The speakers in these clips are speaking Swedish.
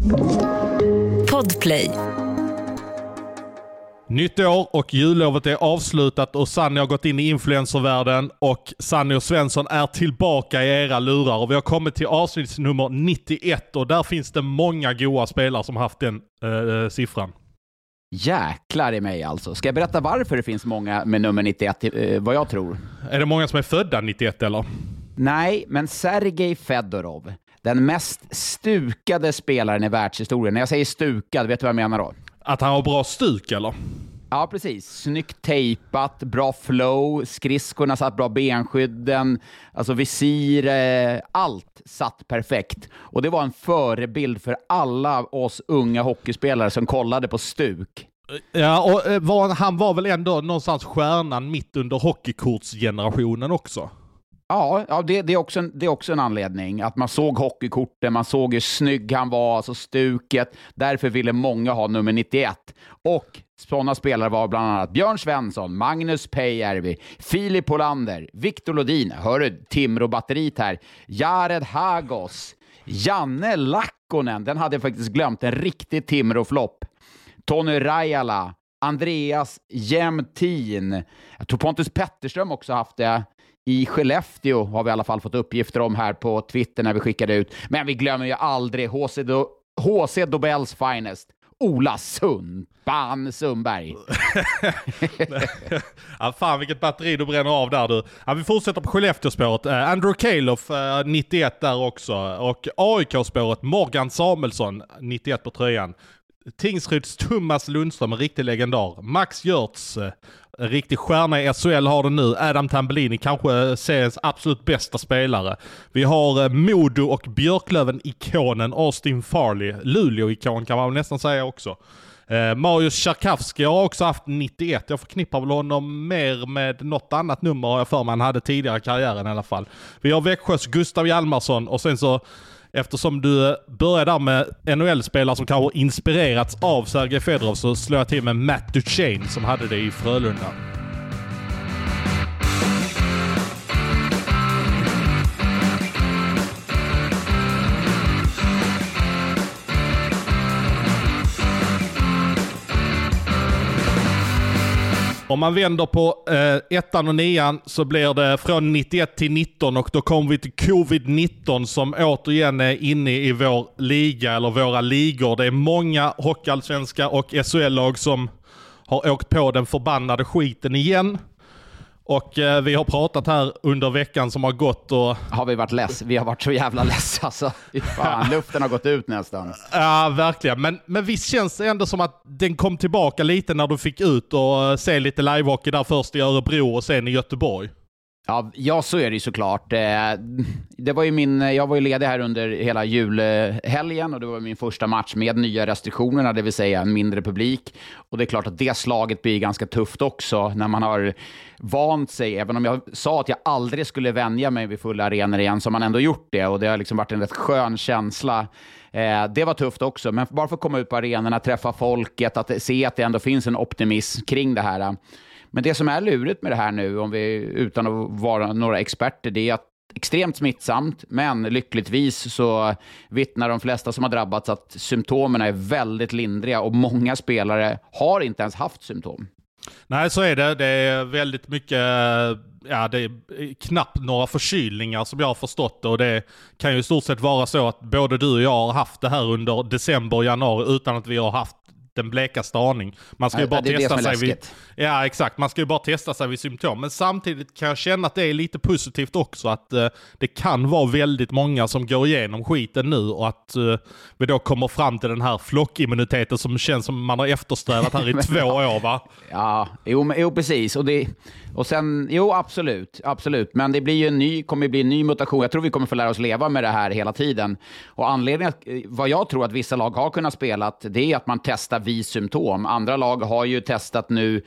Podplay. Nytt år och jullovet är avslutat och Sanny har gått in i influencervärlden och Sanny och Svensson är tillbaka i era lurar och vi har kommit till avsnittsnummer 91 och där finns det många goda spelare som haft den siffran. Jäklar i mig alltså. Ska jag berätta varför det finns många med nummer 91, vad jag tror? Är det många som är födda 91 eller? Nej, men Sergej Fedorov, den mest stukade spelaren i världshistorien. När jag säger stukad, vet du vad jag menar då? Att han har bra stuk eller? Ja, precis. Snyggt tejpat, bra flow, skridskorna satt bra, benskydden, alltså visir, allt satt perfekt. Och det var en förebild för alla oss unga hockeyspelare som kollade på stuk. Ja, och han var väl ändå någonstans stjärnan mitt under hockeykortsgenerationen också? Ja, det är också en anledning. Att man såg hockeykorten, man såg hur snygg han var, alltså stuket. Därför ville många ha nummer 91. Och sådana spelare var bland annat Björn Svensson, Magnus Pääjärvi, Filip Hollander, Viktor Lodin, hör du Timrå-batteriet här, Jared Hagos, Janne Lakkonen, den hade jag faktiskt glömt, en riktig Timrå-flopp. Tony Rajala, Andreas Jämtin, jag tror Pontus Petterström också haft det. I Skellefteå har vi i alla fall fått uppgifter om här på Twitter när vi skickade ut. Men vi glömmer ju aldrig H.C. Dobells finest. Ola Sundberg. Ja, fan vilket batteri du bränner av där du. Ja, vi fortsätter på Skellefteå-spåret. Andrew Calof 91 där också. Och AIK-spåret Morgan Samuelsson 91 på tröjan. Tingsryds Thomas Lundström, en riktig legendar. Max Görtz, en riktig stjärna i SHL har det nu. Adam Tambellini, kanske seriens absolut bästa spelare. Vi har Modo och Björklöven-ikonen Austin Farley. Luleå-ikon kan man nästan säga också. Marius Tchaikovsky har också haft 91. Jag förknippar väl honom mer med något annat nummer har jag för mig han hade tidigare i karriären i alla fall. Vi har Växjös Gustav Hjalmarsson och sen så eftersom du börjar där med NHL-spelare som kanske inspirerats av Sergej Fedorov så slår jag till med Matt Duchene som hade det i Frölunda. Om man vänder på ettan och nian så blir det från 91 till 19 och då kommer vi till covid-19 som återigen är inne i vår liga eller våra ligor. Det är många hockeyallsvenska och SHL-lag som har åkt på den förbannade skiten igen. Och vi har pratat här under veckan som har gått och... Har vi varit less? Vi har varit så jävla less alltså. Fan, luften har gått ut nästan. Ja, verkligen. Men visst känns det ändå som att den kom tillbaka lite när du fick ut och se lite livehockey där först i Örebro och sen i Göteborg. Ja, så är det ju såklart. Det var ju jag var ju ledig här under hela julhelgen och det var min första match med nya restriktionerna, det vill säga en mindre publik. Och det är klart att det slaget blir ganska tufft också när man har vant sig. Även om jag sa att jag aldrig skulle vänja mig vid fulla arenor igen så har man ändå gjort det. Och det har liksom varit en rätt skön känsla. Det var tufft också, men bara för att komma ut på arenorna, träffa folket, att se att det ändå finns en optimism kring det här. Men det som är lurigt med det här nu, om vi utan att vara några experter, det är att extremt smittsamt, men lyckligtvis så vittnar de flesta som har drabbats att symptomen är väldigt lindriga och många spelare har inte ens haft symptom. Nej, så är det. Det är väldigt mycket, ja det är knappt några förkylningar som jag har förstått det och det kan ju i stort sett vara så att både du och jag har haft det här under december och januari utan att vi har haft den blekaste aning. Man ska ju bara testa sig vid... Ja, exakt. Man ska ju bara testa sig vid symptom. Men samtidigt kan jag känna att det är lite positivt också att det kan vara väldigt många som går igenom skiten nu och att vi då kommer fram till den här flockimmuniteten som känns som man har eftersträvat här i 2 år, va? Ja, jo precis. Och sen, absolut. Men det blir ju kommer bli en ny mutation. Jag tror vi kommer få lära oss leva med det här hela tiden. Och anledningen, vad jag tror att vissa lag har kunnat spela, det är att man testar vid symptom. Andra lag har ju testat nu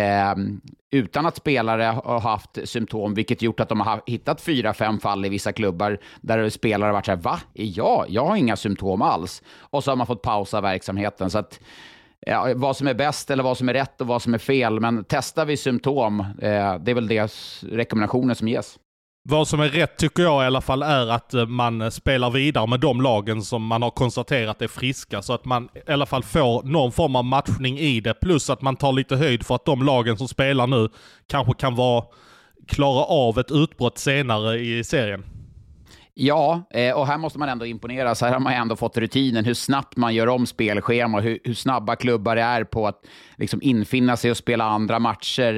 utan att spelare har haft symptom, vilket gjort att de har hittat 4-5 fall i vissa klubbar där spelare har varit så här, va? Jag har inga symptom alls. Och så har man fått pausa verksamheten. Så att ja, vad som är bäst eller vad som är rätt och vad som är fel. Men testar vi symptom, det är väl det rekommendationen som ges. Vad som är rätt tycker jag i alla fall är att man spelar vidare med de lagen som man har konstaterat är friska. Så att man i alla fall får någon form av matchning i det. Plus att man tar lite höjd för att de lagen som spelar nu kanske kan klara av ett utbrott senare i serien. Ja, och här måste man ändå imponera. Så här har man ändå fått rutinen, hur snabbt man gör om spelschema, hur snabba klubbar är på att liksom infinna sig och spela andra matcher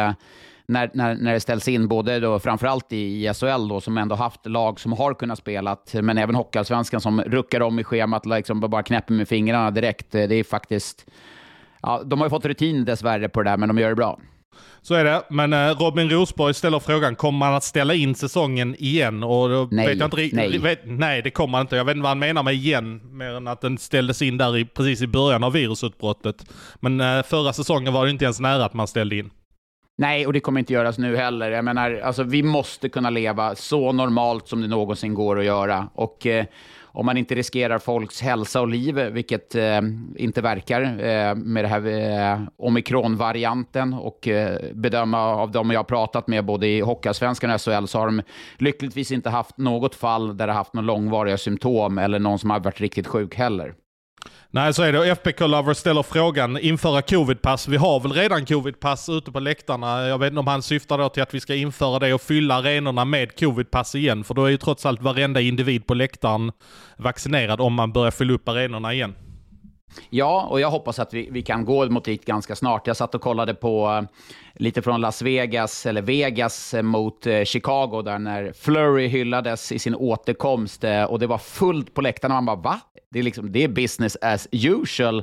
när det ställs in, både då, framförallt i SHL då, som ändå haft lag som har kunnat spela, men även Hockeyallsvenskan som ruckar om i schemat, liksom bara knäpper med fingrarna direkt. Det är faktiskt, ja, de har ju fått rutin dessvärre på det där, men de gör det bra. Så är det, men Robin Rosborg ställer frågan, kommer man att ställa in säsongen igen? Och då nej, vet jag inte nej, det kommer man inte. Jag vet inte vad han menar med igen, mer än att den ställdes in där precis i början av virusutbrottet. Men förra säsongen var det inte ens nära att man ställde in. Nej, och det kommer inte göras nu heller. Jag menar, alltså, vi måste kunna leva så normalt som det någonsin går att göra. Och om man inte riskerar folks hälsa och liv, vilket inte verkar med det här omikron-varianten, och bedöma av dem jag har pratat med både i Hockeyallsvenskan och SHL, så har de lyckligtvis inte haft något fall där det har haft några långvariga symptom eller någon som har varit riktigt sjuk heller. Nej, så är det. Och FBK Lover ställer frågan, införa covidpass. Vi har väl redan covidpass ute på läktarna. Jag vet inte om han syftar då till att vi ska införa det och fylla arenorna med covidpass igen. För då är ju trots allt varenda individ på läktaren vaccinerad om man börjar fylla upp arenorna igen. Ja, och jag hoppas att vi kan gå mot dit ganska snart. Jag satt och kollade på lite från Las Vegas, eller Vegas mot Chicago, där när Fleury hyllades i sin återkomst, och det var fullt på läktarna. Man bara, va? Det är business as usual,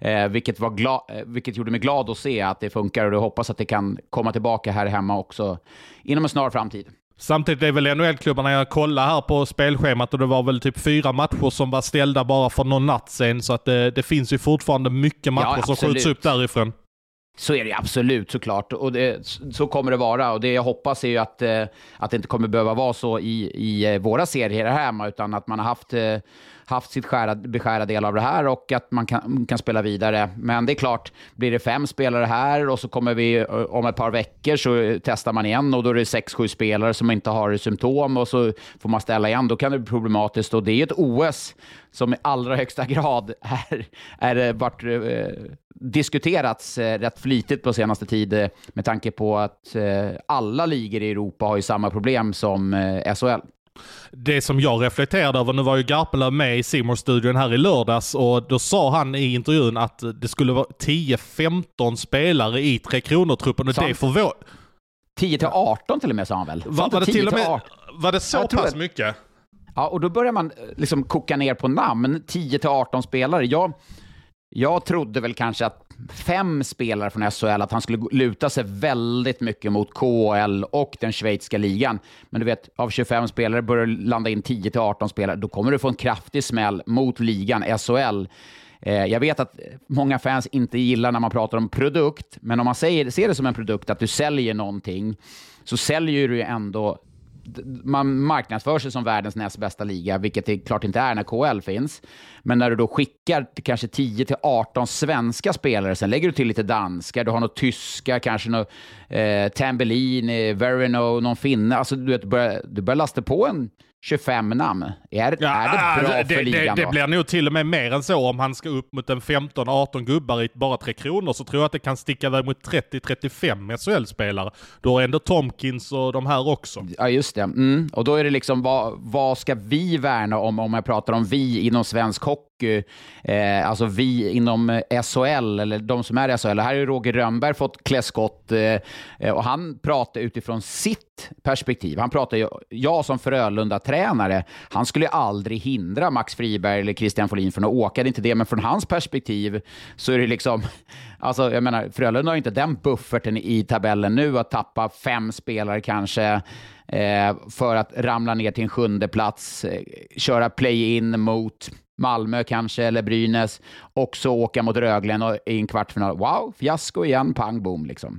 vilket gjorde mig glad att se att det funkar, och jag hoppas att det kan komma tillbaka här hemma också inom en snar framtid. Samtidigt är väl NHL-klubbarna, jag kollar här på spelschemat, och det var väl typ 4 matcher som var ställda bara för någon natt sen, så att det finns ju fortfarande mycket matcher som skjuts upp därifrån. Så är det absolut, såklart. Och så kommer det vara. Och det jag hoppas är ju att det inte kommer behöva vara så i våra serier här hemma, utan att man har haft sitt beskärda del av det här, och att man kan spela vidare. Men det är klart, blir det 5 spelare här och så kommer vi om ett par veckor, så testar man igen, och då är det 6-7 spelare som inte har symptom, och så får man ställa igen. Då kan det bli problematiskt, och det är ju ett OS som i allra högsta grad är varit diskuterats rätt flitigt på senaste tid, med tanke på att alla ligor i Europa har ju samma problem som SHL. Det som jag reflekterade över, nu var ju Garpenlöv med i C-more-studion här i lördags, och då sa han i intervjun att det skulle vara 10-15 spelare i 3 Kronor-truppen, och det får 10-18 till och med, sa han väl? Var det så pass mycket? Ja, och då börjar man liksom koka ner på namn, 10-18 spelare. Jag trodde väl kanske att 5 spelare från SHL, att han skulle luta sig väldigt mycket mot KHL och den schweiziska ligan. Men du vet, av 25 spelare börjar landa in 10-18 spelare. Då kommer du få en kraftig smäll mot ligan SHL. Jag vet att många fans inte gillar när man pratar om produkt, men om man ser det som en produkt, att du säljer någonting, så säljer du ju ändå. Man marknadsför sig som världens näst bästa liga, vilket det klart inte är när KHL finns. Men när du då skickar kanske 10-18 svenska spelare, sen lägger du till lite danskar, du har något tyska, kanske något Tambellini, Verino, någon finne. Alltså du börjar lasta på en 25 namn. Är det bra för ligan då? Det blir nog till och med mer än så. Om han ska upp mot en 15-18 gubbar i bara 3 Kronor, så tror jag att det kan sticka iväg mot 30-35 SHL-spelare. Då är ändå Tomkins och de här också. Ja, just det. Och då är det liksom, vad ska vi värna om jag pratar om vi inom svensk hockey? Alltså vi inom SHL, eller de som är SHL. Här har Roger Rönnberg fått klä skott, och han pratar utifrån sitt perspektiv. Han pratar jag som Frölunda-tränare, han skulle aldrig hindra Max Friberg eller Christian Folin från att åka, det är inte det, men från hans perspektiv så är det liksom, alltså jag menar, Frölunda har inte den bufferten i tabellen nu att tappa 5 spelare kanske för att ramla ner till en 7:e plats, köra play-in mot Malmö kanske, eller Brynäs, och så åka mot Rögle i en kvartsfinal. Wow, fiasko igen, pang, boom liksom.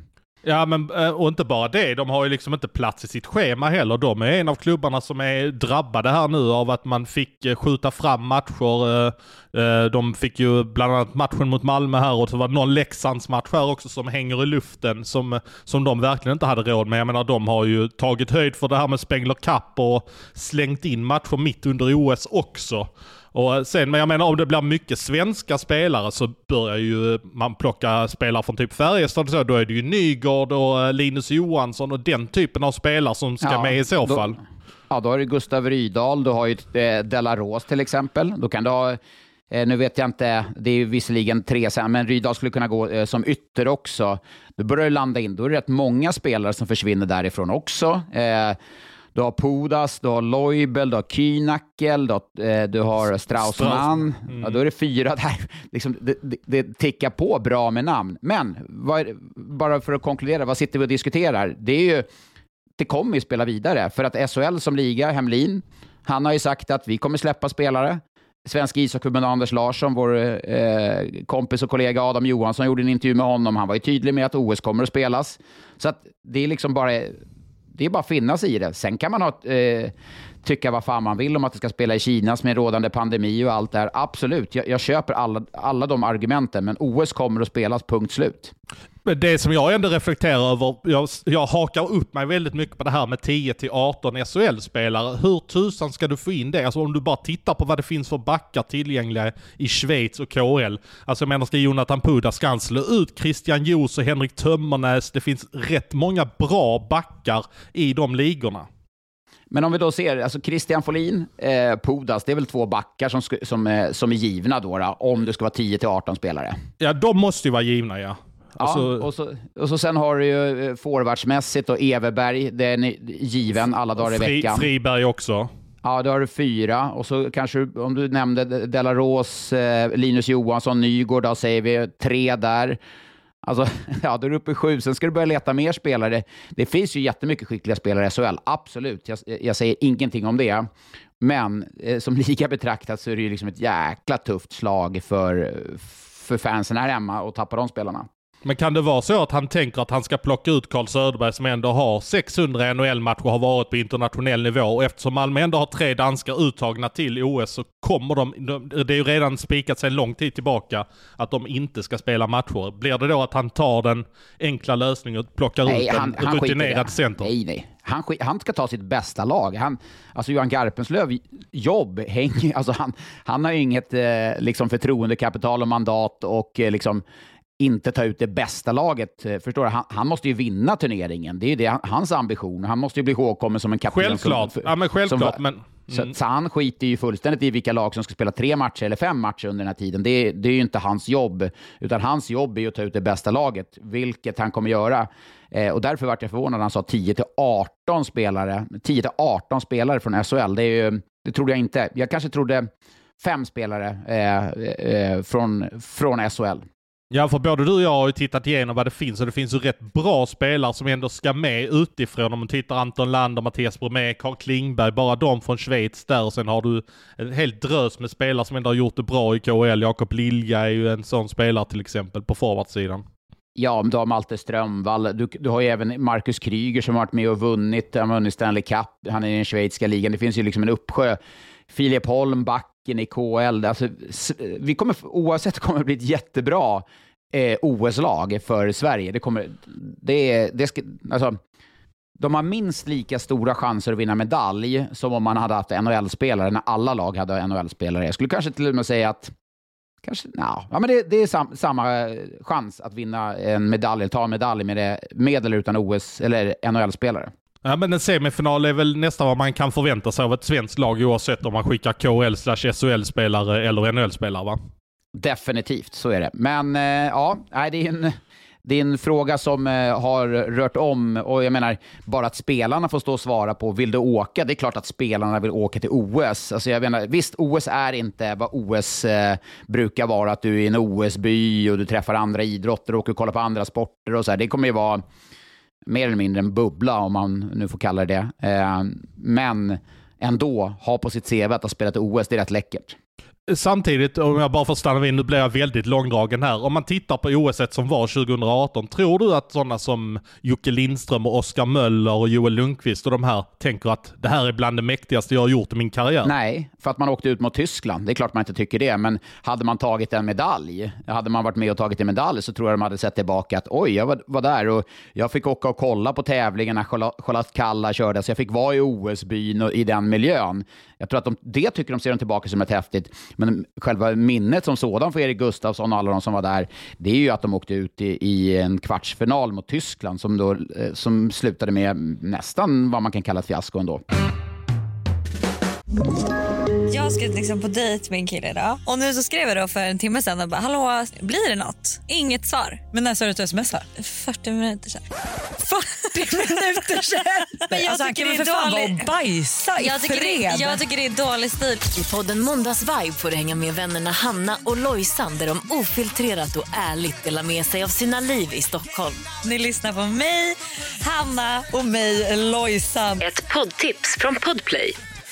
Ja, men och inte bara det. De har ju liksom inte plats i sitt schema heller. De är en av klubbarna som är drabbade här nu av att man fick skjuta fram matcher. De fick ju bland annat matchen mot Malmö här, och så var det någon Leksandsmatch här också som hänger i luften som de verkligen inte hade råd med. Jag menar, de har ju tagit höjd för det här med Spengler Cup och slängt in matcher mitt under OS också. Och sen, men jag menar, om det blir mycket svenska spelare så börjar ju man plocka spelare från typ Färjestad, så då är det ju Nygård och Linus Johansson och den typen av spelare som ska med i så fall. Ja, då har du Gustav Rydahl, du har ju Delaros till exempel. Då kan du ha, nu vet jag inte, det är ju visserligen 3 sen, men Rydahl skulle kunna gå som ytter också. Då börjar du landa in, då är det rätt många spelare som försvinner därifrån också. Du har Pudas, du har Leubel, du har Kühnackel, du har Straussman. Ja, då är det 4 där. Liksom, det tickar på bra med namn. Men, bara för att konkludera, vad sitter vi och diskuterar? Det kommer ju spela vidare. För att SHL som liga, Hemlin, han har ju sagt att vi kommer släppa spelare. Svensk ishockeyförbund Anders Larsson, vår kompis och kollega Adam Johansson, gjorde en intervju med honom. Han var ju tydlig med att OS kommer att spelas. Så att det är liksom bara... Det är bara att finnas i det. Sen kan man tycka vad fan man vill om att det ska spela i Kina med rådande pandemi och allt det här. Absolut, jag köper alla de argumenten, men OS kommer att spelas, punkt slut. Det som jag ändå reflekterar över, jag hakar upp mig väldigt mycket på det här med 10-18 SHL-spelare. Hur tusan ska du få in det? Alltså om du bara tittar på vad det finns för backar tillgängliga i Schweiz och KL. Alltså jag menar, ska Jonathan Pudas ska slå ut Christian Jos och Henrik Tömmernes. Det finns rätt många bra backar i de ligorna. Men om vi då ser, alltså Christian Folin, Pudas, det är väl 2 backar som är givna då, om det ska vara 10-18 spelare. Ja, de måste ju vara givna, ja. Ja, och så sen har du ju forwardsmässigt och Everberg, det är given alla dagar i veckan. Friberg också. Ja, då har du 4. Och så kanske, om du nämnde Delaros, Linus Johansson, Nygård, då säger vi 3 där. Alltså, ja, då är du uppe i 7. Sen ska du börja leta mer spelare. Det finns ju jättemycket skickliga spelare i SHL, absolut. Jag säger ingenting om det. Men som liga betraktat så är det ju liksom ett jäkla tufft slag för fansen här hemma och tappa de spelarna. Men kan det vara så att han tänker att han ska plocka ut Carl Söderberg som ändå har 600 NHL-matcher och har varit på internationell nivå, och eftersom Malmö ändå har 3 danskar uttagna till OS så kommer det är ju redan spikat sig lång tid tillbaka att de inte ska spela matcher. Blir det då att han tar den enkla lösningen och plockar ut en rutinerad center? Nej. Han ska ta sitt bästa lag. Alltså Johan Garpenslöv jobb hänger, alltså han har ju inget liksom förtroendekapital och mandat och liksom inte ta ut det bästa laget. Förstår du? Han måste ju vinna turneringen. Det är ju det hans ambition. Han måste ju bli ihågkommen som en kapten. Självklart. Självklart. Så han skiter ju fullständigt i vilka lag som ska spela 3 matcher eller 5 matcher under den här tiden. Det är ju inte hans jobb. Utan hans jobb är ju att ta ut det bästa laget. Vilket han kommer göra. Och därför var jag förvånad när han sa 10-18 spelare. 10-18 spelare från SHL. Det trodde jag inte. Jag kanske trodde 5 spelare från SHL. Ja, för både du och jag har ju tittat igenom vad det finns, och det finns ju rätt bra spelare som ändå ska med utifrån. Om man tittar Anton Lander, Mattias Bromé, Carl Klingberg, bara de från Schweiz där, och sen har du en helt drös med spelare som ändå har gjort det bra i KHL. Jakob Lilja är ju en sån spelare till exempel på forwardsidan. Ja, men du har Malte Strömvall. Du har ju även Marcus Kryger som har varit med och vunnit Stanley Cup. Han är i den schweiziska ligan. Det finns ju liksom en uppsjö. Filip Holm, backen i KHL. Alltså, oavsett kommer det bli ett jättebra OS-lag för Sverige. De har minst lika stora chanser att vinna medalj som om man hade haft NHL-spelare, när alla lag hade NHL-spelare. Jag skulle kanske till och med säga att men det är samma chans att vinna en medalj, eller ta en medalj med eller utan OS eller NHL-spelare. Ja, men en semifinal är väl nästan vad man kan förvänta sig av ett svenskt lag, oavsett om man skickar KHL/SHL-spelare eller NHL-spelare, va? Definitivt, så är det. Men det är en fråga som har rört om, och jag menar, bara att spelarna får stå och svara på, vill du åka? Det är klart att spelarna vill åka till OS. Alltså jag menar, visst, OS är inte vad OS brukar vara, att du är i en OS-by och du träffar andra idrotter och åker och kollar på andra sporter och så här. Det kommer ju vara mer eller mindre en bubbla, om man nu får kalla det. Men ändå ha på sitt CV att ha spelat OS, det är rätt läckert. Samtidigt, om jag bara får stanna vid, nu blir jag väldigt långdragen här. Om man tittar på OS som var 2018, tror du att sådana som Jocke Lindström och Oskar Möller och Joel Lundqvist och de här tänker att det här är bland det mäktigaste jag har gjort i min karriär? Nej, för att man åkte ut mot Tyskland. Det är klart man inte tycker det, men hade man tagit en medalj, hade man varit med och tagit en medalj, så tror jag de hade sett tillbaka att oj, jag var där och jag fick åka och kolla på tävlingarna Charlotte Kalla körde, så jag fick vara i OS-byn och i den miljön. Jag tror att det tycker de ser de tillbaka som ett häftigt. Men själva minnet som sådan för Erik Gustafsson och alla de som var där, det är ju att de åkte ut i en kvartsfinal mot Tyskland som slutade med nästan vad man kan kalla ett fiasko ändå. Jag ska liksom på dejt med en kille idag. Och nu så skrev jag då för en timme sedan och bara, hallå, blir det något? Inget svar. Men när sa du att smsar? 40 minuter sedan. 40 minuter sedan? Men alltså, han kan väl för fan vara och bajsa i fred. Jag tycker det är dålig stil. I podden Måndagsvibe får du hänga med vännerna Hanna och Lojsan, där de ofiltrerat och ärligt delar med sig av sina liv i Stockholm. Ni lyssnar på mig, Hanna och mig, Lojsan. Ett poddtips från Podplay.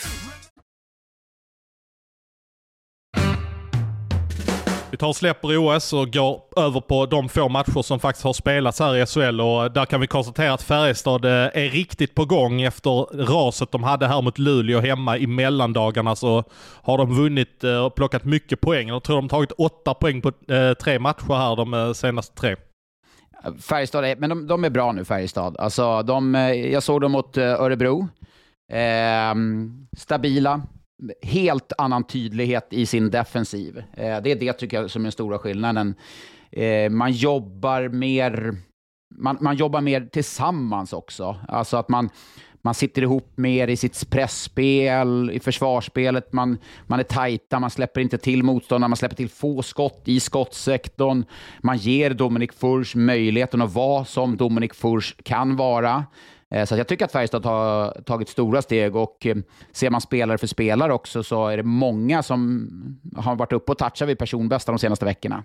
Vi tar och släpper OS och går över på de få matcher som faktiskt har spelats här i SHL, och där kan vi konstatera att Färjestad är riktigt på gång efter raset de hade här mot Luleå hemma i mellandagarna. Så har de vunnit och plockat mycket poäng. Jag tror de har tagit 8 poäng på 3 matcher här de senaste 3. Färjestad men de är bra nu, Färjestad. Alltså, jag såg dem mot Örebro. Stabila. Helt annan tydlighet i sin defensiv. Det är det tycker jag som är den stora skillnaden. Man jobbar mer tillsammans också. Alltså att man sitter ihop mer i sitt pressspel, i försvarsspelet. Man är tajta, man släpper inte till motståndare, man släpper till få skott i skottsektorn. Man ger Dominik Furch möjligheten att vara som Dominik Furch kan vara. Så jag tycker att Färjestad har tagit stora steg, och ser man spelare för spelare också, så är det många som har varit uppe och touchat vid personbästa de senaste veckorna.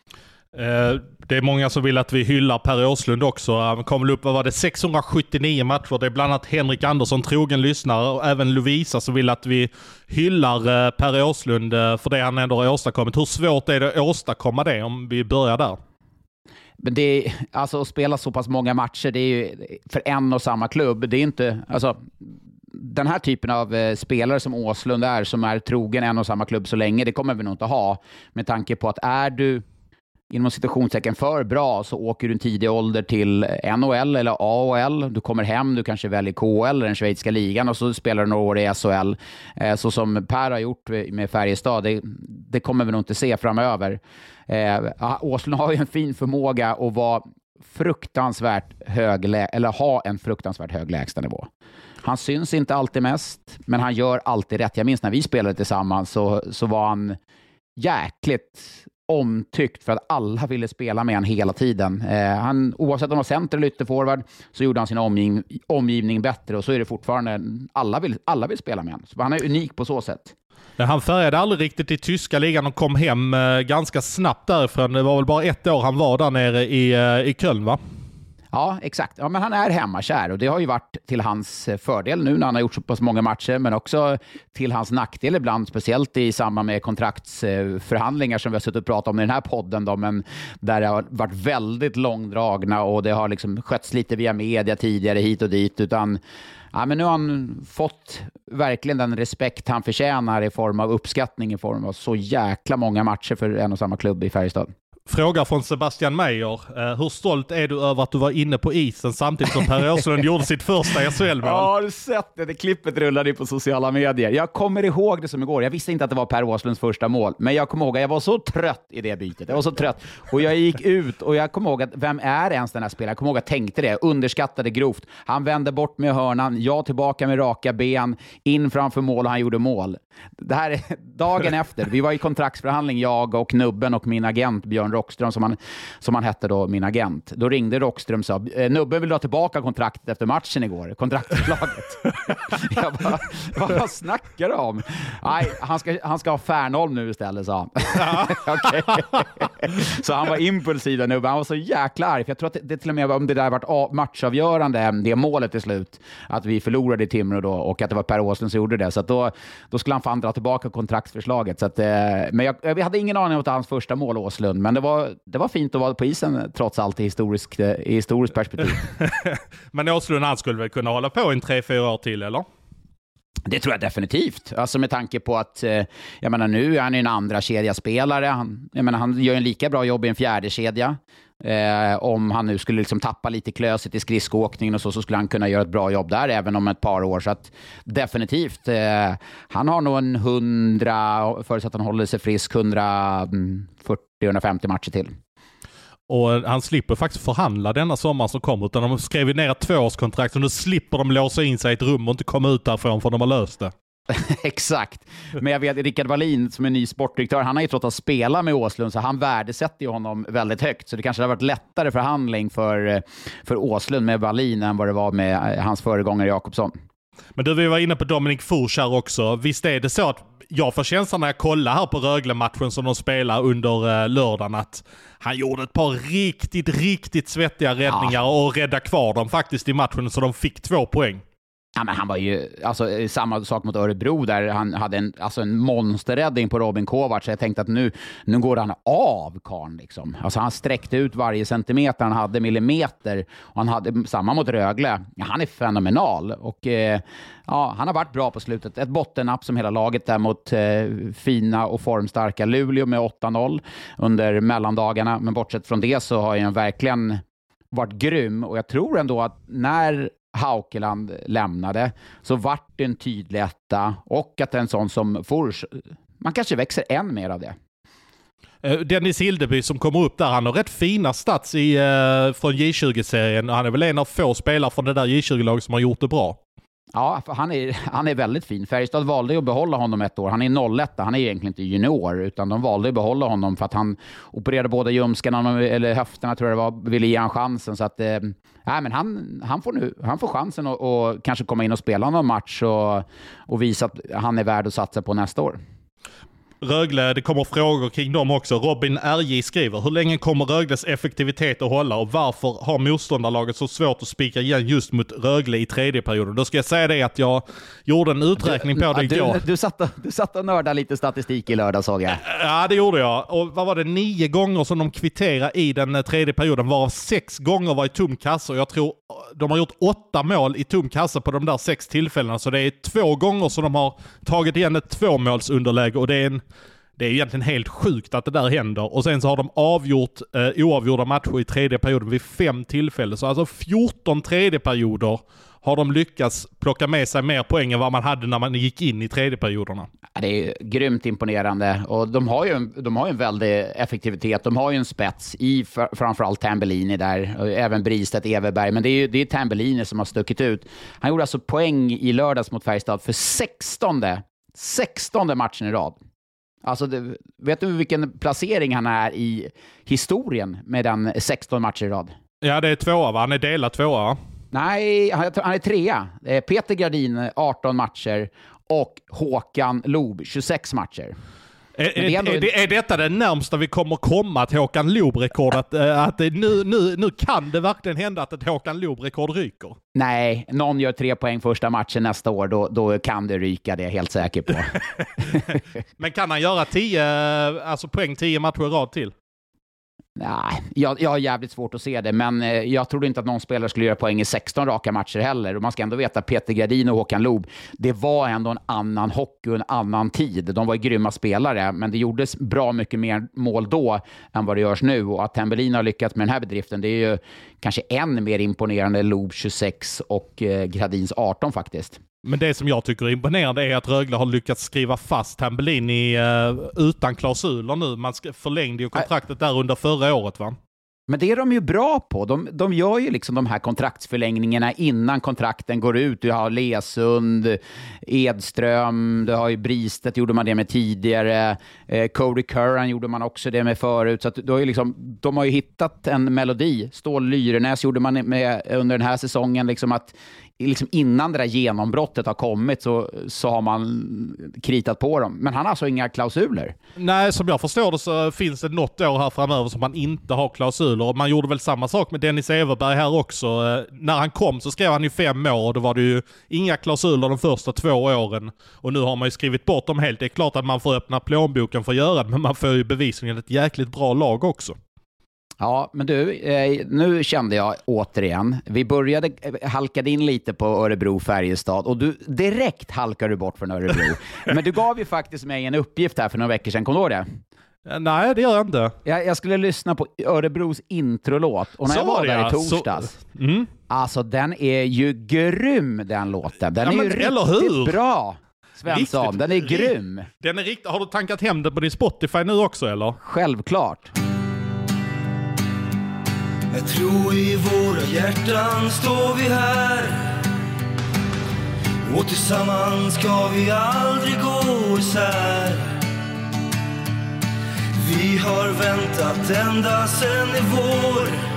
Det är många som vill att vi hyllar Per Åslund också. Han kom väl upp, vad var det, 679 matcher. Det är bland annat Henrik Andersson, trogen lyssnare, och även Lovisa som vill att vi hyllar Per Åslund för det han ändå har åstadkommit. Hur svårt är det att åstadkomma det, om vi börjar där? Men det är, alltså, att spela så pass många matcher, det är ju för en och samma klubb. Det är inte, alltså, den här typen av spelare som Åslund är, som är trogen en och samma klubb så länge, det kommer vi nog inte ha. Med tanke på att är du inom situationstecken för bra, så åker du en tidig ålder till NHL eller AHL. Du kommer hem, du kanske väljer KHL eller den schweiziska ligan, och så spelar du några år i SHL. Så som Per har gjort med Färjestad, det kommer vi nog inte se framöver. Åslund har ju en fin förmåga att vara fruktansvärt hög, eller ha en fruktansvärt hög lägstanivå. Han syns inte alltid mest, men han gör alltid rätt. Jag minns när vi spelade tillsammans, så var han jäkligt omtyckt för att alla ville spela med han hela tiden. Han, oavsett om han var center eller ytterforward, så gjorde han sin omgivning bättre, och så är det fortfarande, alla vill spela med han. Så han är unik på så sätt. Han färgade aldrig riktigt i tyska ligan och kom hem ganska snabbt därifrån. Det var väl bara 1 år han var där nere i Köln, va? Ja, exakt. Ja, men han är hemmakär, och det har ju varit till hans fördel nu när han har gjort så pass många matcher, men också till hans nackdel ibland, speciellt i samband med kontraktsförhandlingar som vi har suttit och pratat om i den här podden då, men där det har varit väldigt långdragna, och det har liksom skötts lite via media tidigare hit och dit, utan ja, men nu har han fått verkligen den respekt han förtjänar i form av uppskattning, i form av så jäkla många matcher för en och samma klubb i Färjestad. Fråga från Sebastian Meijer. Hur stolt är du över att du var inne på isen samtidigt som Per Åslund gjorde sitt första SHL-mål? Ja, har du sett det? Det klippet rullade på sociala medier. Jag kommer ihåg det som igår. Jag visste inte att det var Per Åslunds första mål, men jag kommer ihåg att jag var så trött i det bytet. Jag var så trött. Och jag gick ut, och jag kommer ihåg att vem är ens den här spelaren? Jag kommer ihåg att jag tänkte det. Underskattade grovt. Han vände bort med hörnan. Jag tillbaka med raka ben. In framför mål, och han gjorde mål. Det här är dagen efter. Vi var i kontraktsförhandling, jag och Nubben och min agent Björn Rockström, som han hette då, min agent. Då ringde Rockström och sa, Nubben vill ha tillbaka kontraktet efter matchen igår. Kontraktförslaget. Jag bara, vad snackar du om? Nej, han ska ha Färnholm nu istället, sa han. Okej. Så han var impulsiv nu, men han var så jäkla arg. För jag tror att det till och med om det där varit matchavgörande, det målet till slut, att vi förlorade i Timrå då, och att det var Per Åslund som gjorde det. Så att då skulle han fan dra tillbaka kontraktsförslaget. Så att, men jag hade ingen aning om hans första mål, Åslund. Men det var fint att vara på isen trots allt i historiskt perspektiv. Men Åslund, han skulle väl kunna hålla på i 3-4 år till, eller? Det tror jag definitivt. Alltså med tanke på att jag menar, nu är han ju en andra kedjaspelare. Han gör en lika bra jobb i en fjärde kedja. Om han nu skulle liksom tappa lite klöset i skridskoåkningen och så skulle han kunna göra ett bra jobb där även om ett par år. Så att definitivt. Han har nog en 100, förutsatt att han håller sig frisk, 140-150 matcher till. Och han slipper faktiskt förhandla denna sommar som kommer, utan de skrev ner ett 2-årskontrakt och nu slipper de låsa in sig i ett rum och inte komma ut därifrån för de har löst det. Exakt. Men jag vet Rickard Wallin som är ny sportdirektör, han har ju trott att spela med Åslund, så han värdesätter ju honom väldigt högt. Så det kanske har varit lättare förhandling för Åslund med Wallin än vad det var med hans föregångare Jakobsson. Men du, vi var inne på Dominik Fors här också. Visst är det så att jag får känslan när jag kollar här på Rögle-matchen som de spelar under lördagen att han gjorde ett par riktigt svettiga räddningar och räddade kvar dem faktiskt i matchen så de fick 2 poäng. Ja, men han var ju samma sak mot Örebro där han hade en monsterräddning på Robin Kovacs. Så jag tänkte att nu går han av karn liksom. Alltså han sträckte ut varje centimeter, han hade millimeter, och han hade samma mot Rögle. Ja, han är fenomenal och han har varit bra på slutet. Ett bottennapp som hela laget där mot fina och formstarka Luleå med 8-0 under mellandagarna. Men bortsett från det så har han verkligen varit grym, och jag tror ändå att när Haukeland lämnade så vart det en tydlig etta, och att en sån som Fors, man kanske växer än mer av det. Dennis Hildeby som kommer upp där, han har rätt fina stats från J20-serien. Han är väl en av få spelare från det där J20-laget som har gjort det bra. Ja, han är väldigt fin. Färjestad valde att behålla honom ett år. Han är 01, han är egentligen inte junior, utan de valde att behålla honom för att han opererade båda ljumskarna eller höfterna, tror jag det var, ville ge han chansen. Så att men han får chansen att kanske komma in och spela någon match och visa att han är värd att satsa på nästa år. Rögle, det kommer frågor kring dem också. Robin RJ skriver: hur länge kommer Rögles effektivitet att hålla och varför har motståndarlaget så svårt att spika igen just mot Rögle i tredje perioden? Då ska jag säga det att jag gjorde en uträkning på det igår. Du satt och nördade lite statistik i lördag, såg jag. Ja, det gjorde jag. Och vad var det? 9 gånger som de kvitterade i den tredje perioden, varav 6 gånger var i tom kassa. Och jag tror de har gjort 8 mål i tom kassa på de där 6 tillfällena. Så det är 2 gånger som de har tagit igen ett 2-målsunderläge, och det är egentligen helt sjukt att det där händer. Och sen så har de avgjort oavgjorda matcher i tredje perioden vid 5 tillfällen. Så alltså 14 tredje perioder har de lyckats plocka med sig mer poäng än vad man hade när man gick in i tredje perioderna. Det är grymt imponerande. Och de har ju en väldig effektivitet. De har ju en spets i framförallt Tambellini där. Och även Bristedt, Everberg. Men det är Tambellini som har stuckit ut. Han gjorde alltså poäng i lördags mot Färjestad för 16:e matchen i rad. Alltså, vet du vilken placering han är i historien med den 16 matcher i rad? Ja, det är 2, va? Han är delad 2. Nej, han är 3. Peter Gradin 18 matcher och Håkan Loob 26 matcher. Är detta det närmsta vi kommer komma till Håkan Loob-rekord? Att nu kan det verkligen hända att ett Håkan Loob-rekord ryker? Nej, någon gör 3 poäng första matchen nästa år, då kan det ryka, det är jag helt säker på. Men kan han göra 10 matcher i rad till? Nej, jag har jävligt svårt att se det, men jag trodde inte att någon spelare skulle göra poäng i 16 raka matcher heller. Och man ska ändå veta att Peter Gradin och Håkan Loob, det var ändå en annan hockey och en annan tid. De var ju grymma spelare, men det gjordes bra mycket mer mål då än vad det görs nu. Och att Tambellini har lyckats med den här bedriften, det är ju kanske än mer imponerande. Loob 26 och Gradins 18 faktiskt. Men det som jag tycker är imponerande är att Rögle har lyckats skriva fast Tambellini utan klausuler nu. Man förlängde ju kontraktet där under förra året, va? Men det är de ju bra på. De gör ju liksom de här kontraktsförlängningarna innan kontrakten går ut. Du har Lesund, Edström, du har ju Bristedt, gjorde man det med tidigare. Cody Curran gjorde man också det med förut. Så att de har ju hittat en melodi. Stål Lyrenäs gjorde man med under den här säsongen. Liksom att liksom innan det där genombrottet har kommit så har man kritat på dem. Men han har alltså inga klausuler? Nej, som jag förstår det så finns det något år här framöver som man inte har klausuler. Och man gjorde väl samma sak med Dennis Everberg här också. När han kom så skrev han ju 5 år och då var det ju inga klausuler de första 2 åren. Och nu har man ju skrivit bort dem helt. Det är klart att man får öppna plånboken för att göra det, men man får ju bevisligen ett jäkligt bra lag också. Ja, men du, nu kände jag återigen, vi halkade in lite på Örebro-Färjestad och du direkt halkade du bort från Örebro. Men du gav ju faktiskt mig en uppgift här för några veckor sedan, kommer du ihåg det? Nej, det gör jag inte. Jag skulle lyssna på Örebros introlåt och när jag var där i torsdags, alltså den är ju grym den låten. Den är ju riktigt bra. Svensson, den är grym. Den är riktigt. Har du tankat hem den på din Spotify nu också eller? Självklart. Jag tror i våra hjärtan står vi här och tillsammans ska vi aldrig gå isär. Vi har väntat ända sen i vår.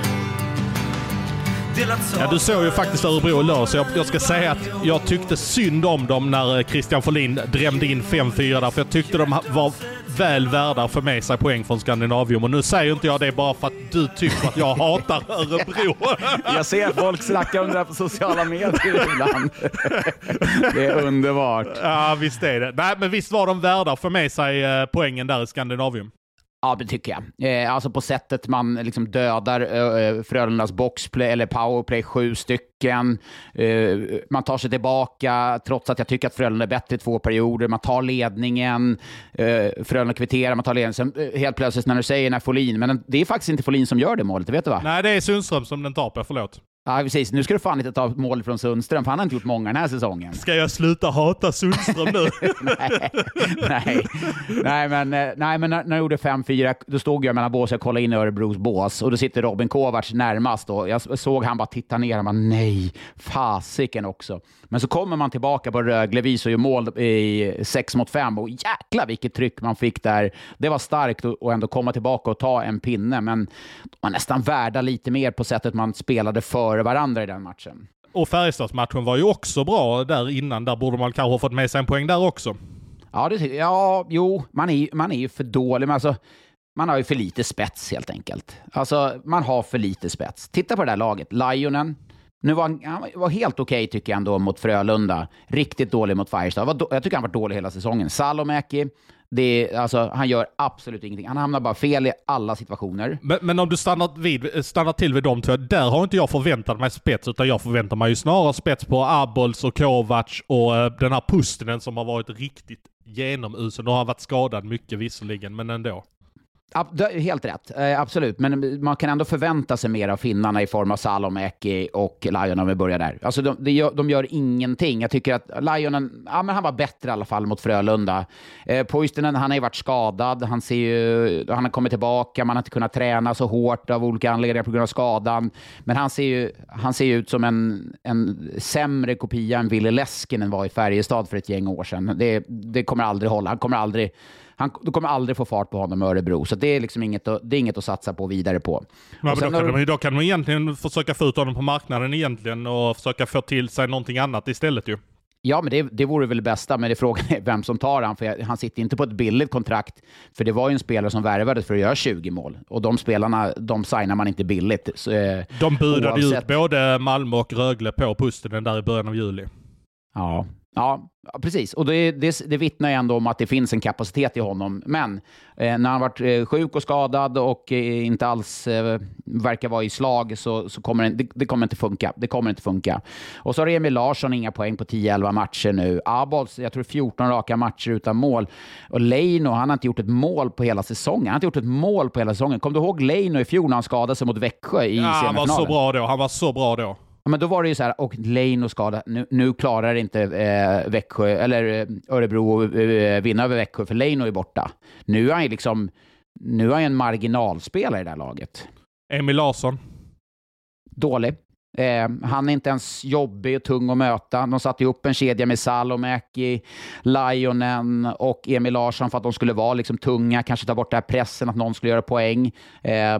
Ja, du såg ju faktiskt Örebro lördag, så jag ska säga att jag tyckte synd om dem när Christian Folin drämde in 5-4 där, för jag tyckte de var väl värda för med sig poäng från Skandinavium. Och nu säger inte jag det bara för att du tycker att jag hatar Örebro. Jag ser folk snacka om det här på sociala medier ibland. Det är underbart. Ja, visst är det. Nej, men visst var de värda för med sig poängen där i Skandinavium. Ja, det tycker jag. Alltså på sättet man liksom dödar Frölundas boxplay eller powerplay 7 stycken. Man tar sig tillbaka trots att jag tycker att Frölunda är bättre i 2 perioder. Man tar ledningen. Frölunda kvitterar, man tar ledningen. Sen helt plötsligt när du säger när Folin, men det är faktiskt inte Folin som gör det målet, vet du va? Nej, det är Sundström som den tar på, förlåt. Ja, precis. Nu ska du fan inte ta mål från Sundström, för han har inte gjort många den här säsongen. Ska jag sluta hata Sundström nu? nej, men när jag gjorde 5-4, då stod jag mellan bås och kollade in i Örebros bås, och då sitter Robin Kovacs närmast, och jag såg han bara titta ner och bara nej, fasiken också. Men så kommer man tillbaka på Röglevis och gör mål i 6-5, och jäkla vilket tryck man fick där. Det var starkt att ändå komma tillbaka och ta en pinne, men man nästan värda lite mer på sättet man spelade för varandra i den matchen. Och Färjestadsmatchen var ju också bra där innan. Där borde man kanske ha fått med sig en poäng där också. Ja, man är ju för dålig. Men alltså, man har ju för lite spets helt enkelt. Alltså, man har för lite spets. Titta på det där laget. Lionen. Nu han var helt okej tycker jag ändå mot Frölunda. Riktigt dålig mot Färjestad. Jag tycker han var dålig hela säsongen. Salomäki. Han gör absolut ingenting. Han hamnar bara fel i alla situationer. Men om du stannar till vid de två, där har inte jag förväntat mig spets, utan jag förväntar mig ju snarare spets på Abols och Kovacs och den här Pustinen som har varit riktigt genomusel. Nu har han varit skadad mycket visserligen, men ändå. Helt rätt, absolut. Men man kan ändå förvänta sig mer av finnarna i form av Salomäki och Lionen om vi börjar där. Alltså de gör ingenting. Jag tycker att Lionen, men han var bättre i alla fall mot Frölunda. Puistinen, han har ju varit skadad. Han har kommit tillbaka. Man har inte kunnat träna så hårt av olika anledningar på grund av skadan. Men han ser ut som en sämre kopia än Ville Leskinen var i Färjestad för ett gäng år sedan. Det kommer aldrig hålla. Du kommer aldrig få fart på honom i Örebro. Så det är liksom inget att satsa på vidare på. Men då kan man egentligen försöka få ut honom på marknaden egentligen och försöka få till sig någonting annat istället ju. Ja, men det vore väl det bästa, men det är frågan är vem som tar han, för han sitter inte på ett billigt kontrakt, för det var ju en spelare som värvades för att göra 20 mål, och de spelarna, de signar man inte billigt. Så, de budade ut både Malmö och Rögle på Pustinen där i början av juli. Ja, precis. Och det vittnar ju ändå om att det finns en kapacitet i honom. Men när han varit sjuk och skadad och inte alls verkar vara i slag så kommer det kommer inte funka. Det kommer inte funka. Och så har Emil Larsson inga poäng på 10-11 matcher nu. Abols, jag tror 14 raka matcher utan mål. Och Leino, han har inte gjort ett mål på hela säsongen. Kom du ihåg Leino i fjol när han skadade sig mot Växjö i semifinalen? Han var så bra då. Ja, men då var det ju så här, och Leino skada. Nu klarar inte Växjö eller Örebro vinna över Växjö, för Leino är borta. Nu är han en marginalspelare i det här laget. Emil Larsson. Dålig. Han är inte ens jobbig och tung att möta. De satte upp en kedja med Salomäki, Lionen och Emil Larsson för att de skulle vara liksom tunga, kanske ta bort den här pressen att någon skulle göra poäng.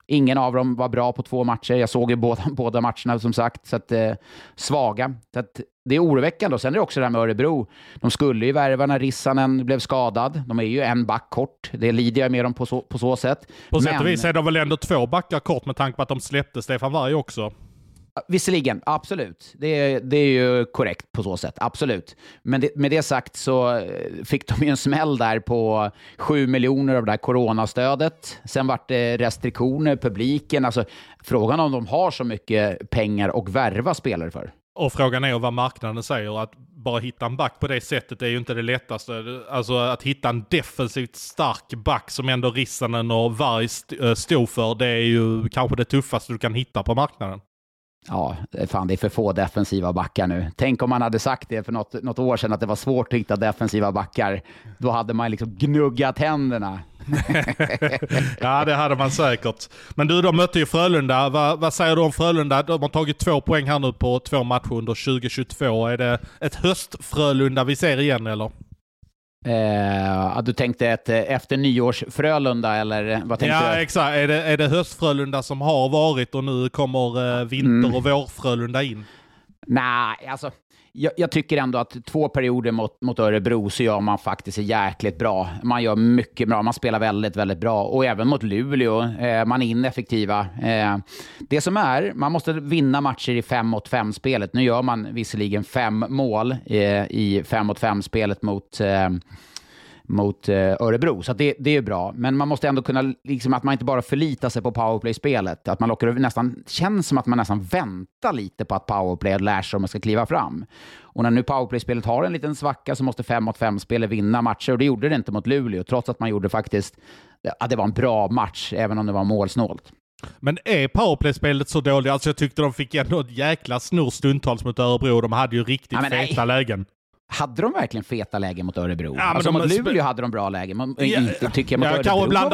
Ingen av dem var bra på 2 matcher. Jag såg ju båda matcherna som sagt, så att svaga. Så att det är oroväckande. Och sen är det också det här med Örebro. De skulle ju värva när Rissanen blev skadad. De är ju en back kort. Det lider jag med dem på så sätt. På sätt och vis är de väl ändå 2 backar kort med tanke på att de släppte Stefan Varg också. Visserligen, absolut. Det är ju korrekt på så sätt, absolut. Men med det sagt så fick de ju en smäll där på 7 miljoner av det här coronastödet. Sen vart det restriktioner, publiken. Alltså frågan om de har så mycket pengar och värva spelare för. Och frågan är vad marknaden säger. Att bara hitta en back på det sättet är ju inte det lättaste. Alltså att hitta en defensivt stark back som ändå Rissanen och Varg stod för, det är ju kanske det tuffaste du kan hitta på marknaden. Ja, fan, det är för få defensiva backar nu. Tänk om man hade sagt det för något år sedan att det var svårt att hitta defensiva backar. Då hade man liksom gnuggat händerna. Ja, det hade man säkert. Men du, de mötte ju Frölunda. Vad säger du om Frölunda? De har tagit 2 poäng här nu på 2 matcher under 2022. Är det ett höstfrölunda vi ser igen eller? Du tänkte efter nyårs Frölunda eller vad tänkte du? Ja, exakt. Är det höstfrölunda som har varit och nu kommer vinter- och vårfrölunda in? Nej, alltså jag tycker ändå att 2 perioder mot Örebro så gör man faktiskt jäkligt bra. Man gör mycket bra, man spelar väldigt, väldigt bra. Och även mot Luleå, man är ineffektiva. Det som är, man måste vinna matcher i 5-mot-5-spelet. Nu gör man visserligen 5 mål i 5-mot-5-spelet mot Örebro. Så att det är bra. Men man måste ändå kunna, liksom att man inte bara förlitar sig på powerplay-spelet. Att man känns som att man nästan väntar lite på att powerplay lär sig om man ska kliva fram. Och när nu powerplay-spelet har en liten svacka så måste 5-mot-5-spelet vinna matcher. Och det gjorde det inte mot Luleå. Trots att man gjorde faktiskt, det var en bra match även om det var målsnålt. Men är powerplay-spelet så dåligt? Alltså jag tyckte de fick ändå ett jäkla snurr stundtals mot Örebro. De hade ju riktigt feta lägen. Hade de verkligen feta lägen mot Örebro? Ja, alltså mot Luleå hade de bra lägen. Men inte tycker jag mot Örebro.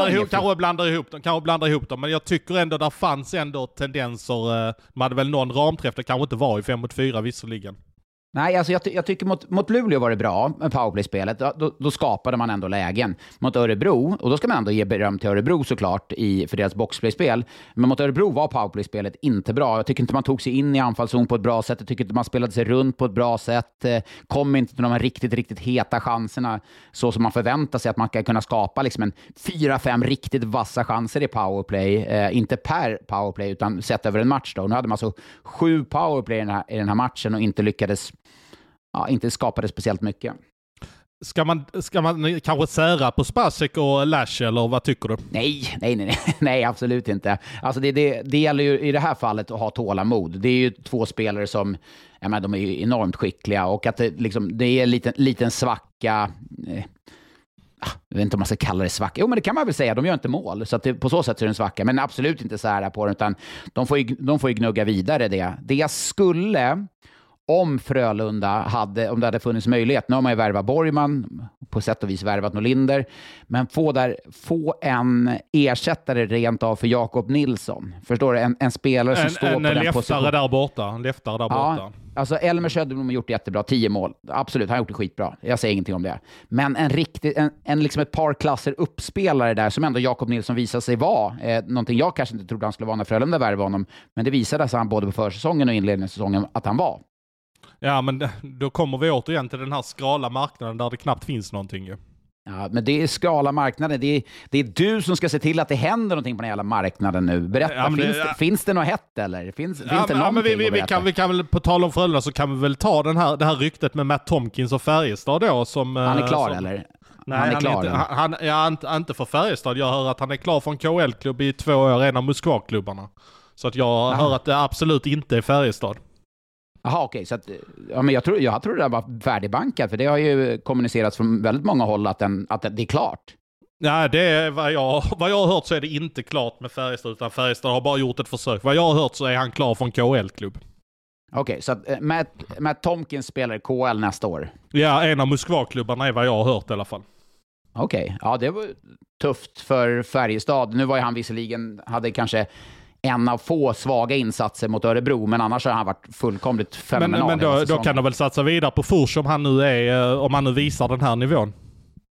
Kanske blandar ihop dem. Men jag tycker ändå där fanns ändå tendenser. De hade väl någon ramträff. Det kanske inte var i 5-mot-4 visserligen. Nej, alltså jag tycker mot Luleå var det bra med powerplay-spelet. Då skapade man ändå lägen. Mot Örebro, och då ska man ändå ge beröm till Örebro såklart för deras boxplay-spel. Men mot Örebro var powerplay-spelet inte bra. Jag tycker inte man tog sig in i anfallszon på ett bra sätt. Jag tycker inte man spelade sig runt på ett bra sätt. Kom inte till de här riktigt, riktigt heta chanserna så som man förväntar sig att man ska kunna skapa liksom en 4-5 riktigt vassa chanser i powerplay. Inte per powerplay utan sett över en match då. Nu hade man alltså 7 powerplay i den här matchen och inte lyckades inte skapade speciellt mycket. Ska man kanske sära på Spacek och Lash eller vad tycker du? Nej, absolut inte. Alltså det gäller ju i det här fallet att ha tålamod. Det är ju 2 spelare som de är ju enormt skickliga och att det är en liten svacka. Jag vet inte om man ska kalla det svacka. Jo, men det kan man väl säga. De gör inte mål. Så att på så sätt är det en svacka. Men absolut inte så här på den. Utan de får ju gnugga vidare det. Det jag skulle... Om Frölunda om det hade funnits möjlighet, nu har man ju värvat Borgman, på sätt och vis värvat Norlinder, men få en ersättare rent av för Jakob Nilsson. Förstår du? En spelare som står på den positionen. En leftare där borta. Alltså Elmer Söderblom har gjort jättebra, 10 mål. Absolut, han har gjort det skitbra. Jag säger ingenting om det. Men en liksom ett par klasser uppspelare där som ändå Jakob Nilsson visade sig vara. Någonting jag kanske inte trodde han skulle vara när Frölunda värvade honom. Men det visade sig han både på försäsongen och inledningssäsongen att han var. Ja, men då kommer vi återigen till den här skrala marknaden där det knappt finns någonting ju. Ja, men det är skala marknaden. Det är du som ska se till att det händer någonting på den jävla marknaden nu. Berätta, finns det något hett eller? Finns det någonting vi kan väl, på tal om Frölunda så kan vi väl ta det här ryktet med Matt Tomkins och Färjestad då. Som, han är klar eller? Nej, han är klar. Inte för Färjestad. Jag hör att han är klar för en KL-klubb i 2 år, en av Moskva-klubbarna. Så att jag hör att det absolut inte är Färjestad. Jaha, okej. Så att, men jag tror det var färdigbankat, för det har ju kommunicerats från väldigt många håll att det är klart. Nej, det är vad jag har hört så är det inte klart med Färjestad, utan Färjestad har bara gjort ett försök. Vad jag har hört så är han klar för en KL-klubb. Okej, så att Matt Tomkins spelar KL nästa år? Ja, en av Moskva-klubbarna är vad jag har hört i alla fall. Okej, ja det var tufft för Färjestad. Nu var ju han visserligen, hade kanske en av få svaga insatser mot Örebro, men annars har han varit fullkomligt fenomenal. Men då kan de väl satsa vidare på Fors om han nu visar den här nivån?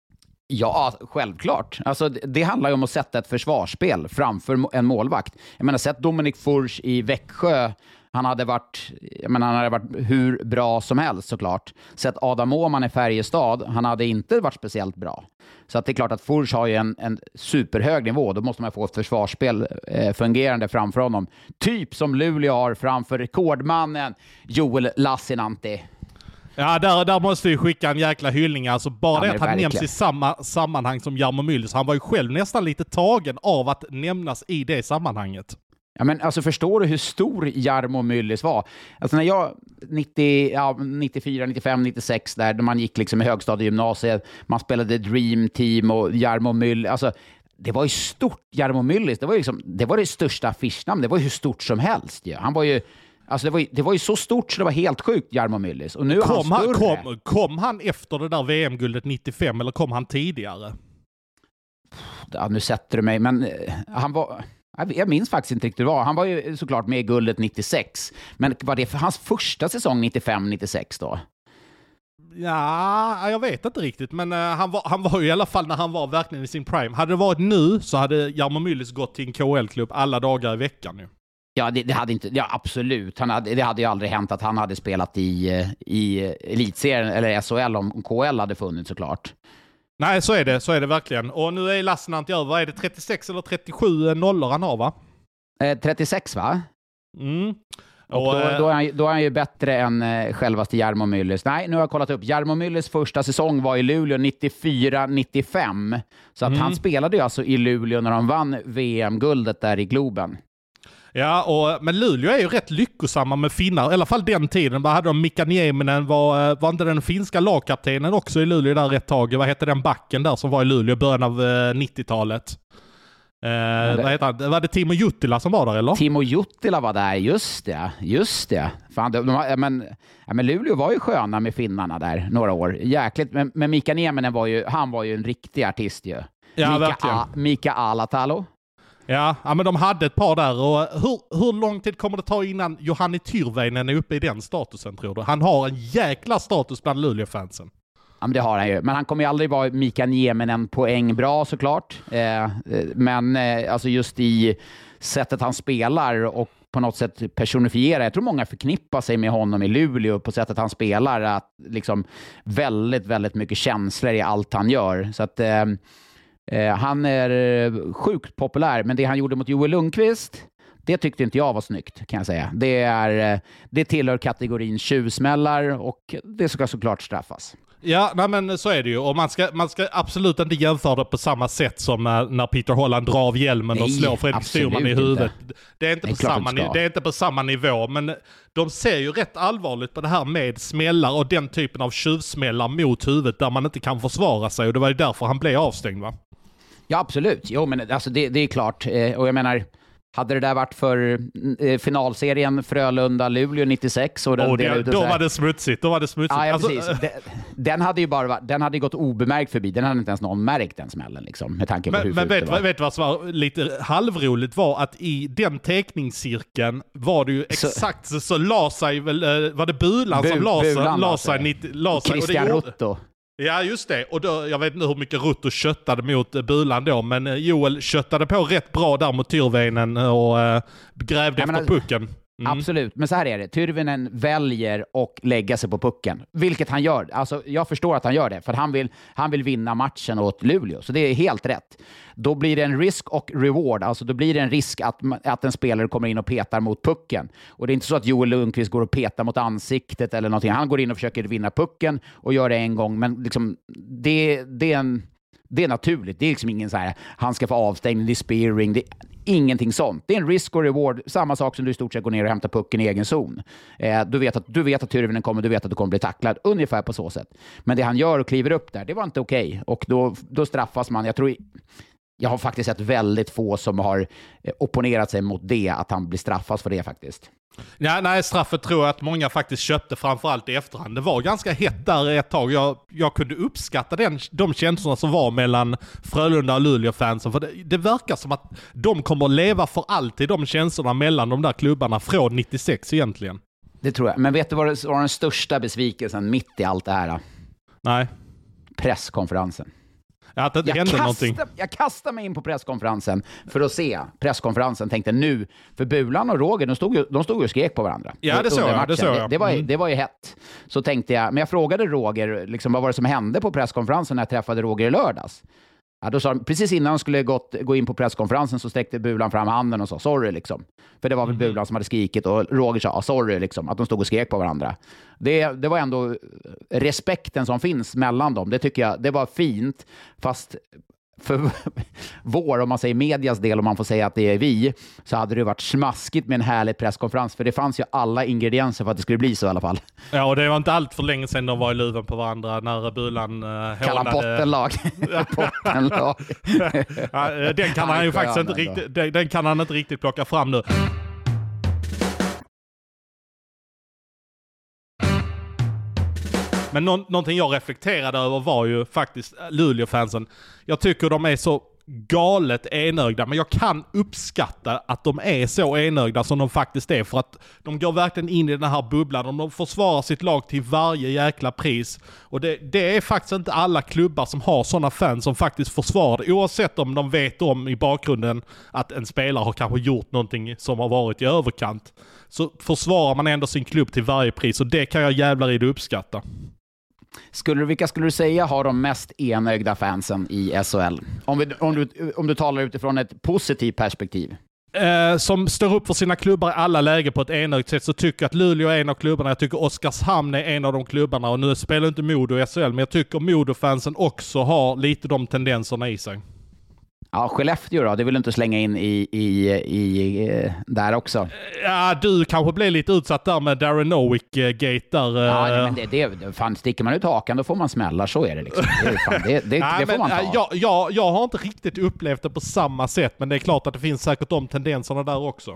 Ja, självklart. Alltså, det handlar ju om att sätta ett försvarsspel framför en målvakt. Jag menar, sett Dominic Furch i Växjö. Han hade varit hur bra som helst såklart. Sett Adam Åhman i Färjestad. Han hade inte varit speciellt bra. Så att det är klart att Furch har ju en superhög nivå. Då måste man få ett försvarsspel fungerande framför honom. Typ som Luleå har framför rekordmannen Joel Lassinantti. Ja, där måste vi skicka en jäkla hyllning. Alltså bara det att han verkligen nämns i samma sammanhang som Jarmo Myllys. Han var ju själv nästan lite tagen av att nämnas i det sammanhanget. Ja, men alltså förstår du hur stor Jarmo Myllys var? Alltså när jag 94, 95, 96 där man gick liksom i högstadiegymnasiet, man spelade Dream Team och Jarmo Myllys, alltså det var ju stort. Jarmo Myllys, det var det största affischnamn. Det var ju hur stort som helst. Ja. Han var ju det var ju så stort så det var helt sjukt, Jarmo Myllys. Och nu kom han efter det där VM-guldet 95 eller kom han tidigare? Ja, nu sätter du mig, men han var... Jag minns faktiskt inte riktigt vad. Han var ju såklart med i guldet 96. Men var det för hans första säsong 95-96 då? Ja, jag vet inte riktigt. Men han var ju i alla fall när han var verkligen i sin prime. Hade det varit nu så hade Jarmo Myllys gått till en KHL-klubb alla dagar i veckan nu. Ja, det hade inte... Ja, absolut. Det hade ju aldrig hänt att han hade spelat i elitserien eller SHL om KHL hade funnits såklart. Nej, så är det verkligen. Och nu är Lassinantti över. Vad är det? 36 eller 37 nollor han har, va? 36, va? Mm. Och då är han ju bättre än självaste Jarmo Myllys. Nej, nu har jag kollat upp. Jarmo Myllys första säsong var i Luleå 94-95. Så att han spelade ju alltså i Luleå när de vann VM-guldet där i Globen. Ja, men Luleå är ju rätt lyckosamma med finnar. I alla fall den tiden. Vad hade de? Mika Nieminen var inte den finska lagkaptenen också i Luleå där ett tag? Vad hette den backen där som var i Luleå i början av 90-talet? Vad heter han? Var det Timo Juttila som var där, eller? Timo Juttila var där, just det. Fan, men Luleå var ju sköna med finnarna där några år. Jäkligt, men Mika Nieminen var ju en riktig artist ju. Ja, Mika Alatalo. Ja, men de hade ett par där. Och hur lång tid kommer det ta innan Johanni Tyrväinen är uppe i den statusen, tror du? Han har en jäkla status bland Luleå-fansen. Ja, men det har han ju. Men han kommer ju aldrig vara Mika Nieminen poäng bra såklart. Men alltså just i sättet han spelar och på något sätt personifiera. Jag tror många förknippar sig med honom i Luleå på sättet han spelar. Att liksom väldigt, väldigt mycket känslor i allt han gör. Så att... han är sjukt populär, men det han gjorde mot Joel Lundqvist, det tyckte inte jag var snyggt, kan jag säga. Det tillhör kategorin tjuvsmällar och det ska såklart straffas. Ja, nej, men så är det ju. Och man ska absolut inte jämföra det på samma sätt som när Peter Holland drar av hjälmen och slår Fredrik Styrman i huvudet. Det är inte på samma nivå, men de ser ju rätt allvarligt på det här med smällar och den typen av tjuvsmällar mot huvudet där man inte kan försvara sig, och det var ju därför han blev avstängd, va? Ja, absolut. Jo, men alltså det är klart. Och jag menar, hade det där varit för finalserien Frölunda-Luleå 96 och då var det smutsigt. Ja, precis. Den hade ju den hade gått obemärkt förbi. Den hade inte ens någon märkt den smällen liksom, med tanke på hur men vet vad som var lite halvroligt var att i den teckningscirkeln var det ju exakt så la sig väl, var det Bulan som la sig Christian Rutto. Ja, just det. Och då, jag vet inte hur mycket Rutto köttade mot Bulan då, men Joel köttade på rätt bra där mot Tyrväinen och grävde efter pucken. Absolut, men så här är det. Tyrväinen väljer att lägga sig på pucken, vilket han gör. Alltså, jag förstår att han gör det, för han vill vinna matchen åt Luleå, så det är helt rätt. Då blir det en risk och reward, alltså då blir det en risk att en spelare kommer in och petar mot pucken. Och det är inte så att Joel Lundqvist går och petar mot ansiktet eller någonting. Han går in och försöker vinna pucken och gör det en gång, men liksom, det är naturligt. Det är liksom ingen så här, han ska få avstängning, det är spearing, det är ingenting sånt. Det är en risk och reward, samma sak som du i stort sett går ner och hämtar pucken i egen zon. Du vet att Tyrväinen kommer, du vet att du kommer bli tacklad, ungefär på så sätt. Men det han gör och kliver upp där, det var inte okej. Och då straffas man. Jag har faktiskt sett väldigt få som har opponerat sig mot det, att han blir straffas för det faktiskt. Ja, nej, straffet tror jag att många faktiskt köpte, framförallt i efterhand. Det var ganska hett där ett tag. Jag kunde uppskatta de känslorna som var mellan Frölunda och Luleå-fansen. För det verkar som att de kommer att leva för alltid, de känslorna mellan de där klubbarna från 96 egentligen. Det tror jag. Men vet du vad var den största besvikelsen mitt i allt det här? Nej. Presskonferensen. Att det hände någonting. Jag kastade mig in på presskonferensen för att se presskonferensen. Tänkte nu, för Bulan och Roger, de stod och skrek på varandra. Ja, det såg jag. Det var ju hett. Så tänkte jag, men jag frågade Roger, liksom, vad var det som hände på presskonferensen när jag träffade Roger i lördags? Ja, då sa, precis innan han skulle gå in på presskonferensen så sträckte Bulan fram handen och sa sorry liksom. För det var väl Bulan som hade skrikit och Roger sa sorry liksom, att de stod och skrek på varandra. Det var ändå respekten som finns mellan dem. Det tycker jag, det var fint, fast för om man säger medias del, om man får säga att det är vi, så hade det varit smaskigt med en härlig presskonferens, för det fanns ju alla ingredienser för att det skulle bli så i alla fall. Ja, och det var inte allt för länge sedan de var i luven på varandra när Bulan Kallar pottenlag. Pottenlag. Ja, den kan han ju faktiskt inte riktigt, den kan han inte riktigt plocka fram nu. Men någonting jag reflekterade över var ju faktiskt Luleå-fansen. Jag tycker de är så galet enögda, men jag kan uppskatta att de är så enögda som de faktiskt är, för att de går verkligen in i den här bubblan. De försvarar sitt lag till varje jäkla pris. Och det är faktiskt inte alla klubbar som har sådana fans som faktiskt försvarar det, oavsett om de vet om i bakgrunden att en spelare har kanske gjort någonting som har varit i överkant. Så försvarar man ändå sin klubb till varje pris, och det kan jag jävlar i det uppskatta. Vilka skulle du säga har de mest enögda fansen i SHL? Om du talar utifrån ett positivt perspektiv. Som står upp för sina klubbar i alla läger på ett enögt sätt, så tycker jag att Luleå är en av klubbarna. Jag tycker Oskarshamn är en av de klubbarna, och nu spelar inte Modo i SHL, men jag tycker Modo-fansen också har lite de tendenserna i sig. Ja, Skellefteå då, det vill du inte slänga in i där också. Ja, du kanske blir lite utsatt där med Darren Nowick-gate där. Ja, men det fan, sticker man ut hakan då får man smälla, så är det liksom. Det får man ta. Jag har inte riktigt upplevt det på samma sätt, men det är klart att det finns säkert de tendenserna där också.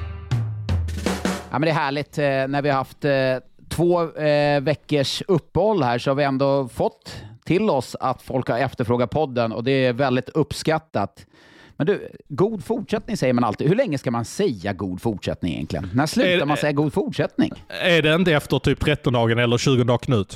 Ja, men det är härligt. När vi har haft 2 veckors uppehåll här, så har vi ändå fått till oss att folk har efterfrågat podden, och det är väldigt uppskattat. Men du, god fortsättning säger man alltid. Hur länge ska man säga god fortsättning egentligen? När slutar man säga god fortsättning? Är det inte efter typ 13-dagen eller 20 Knut?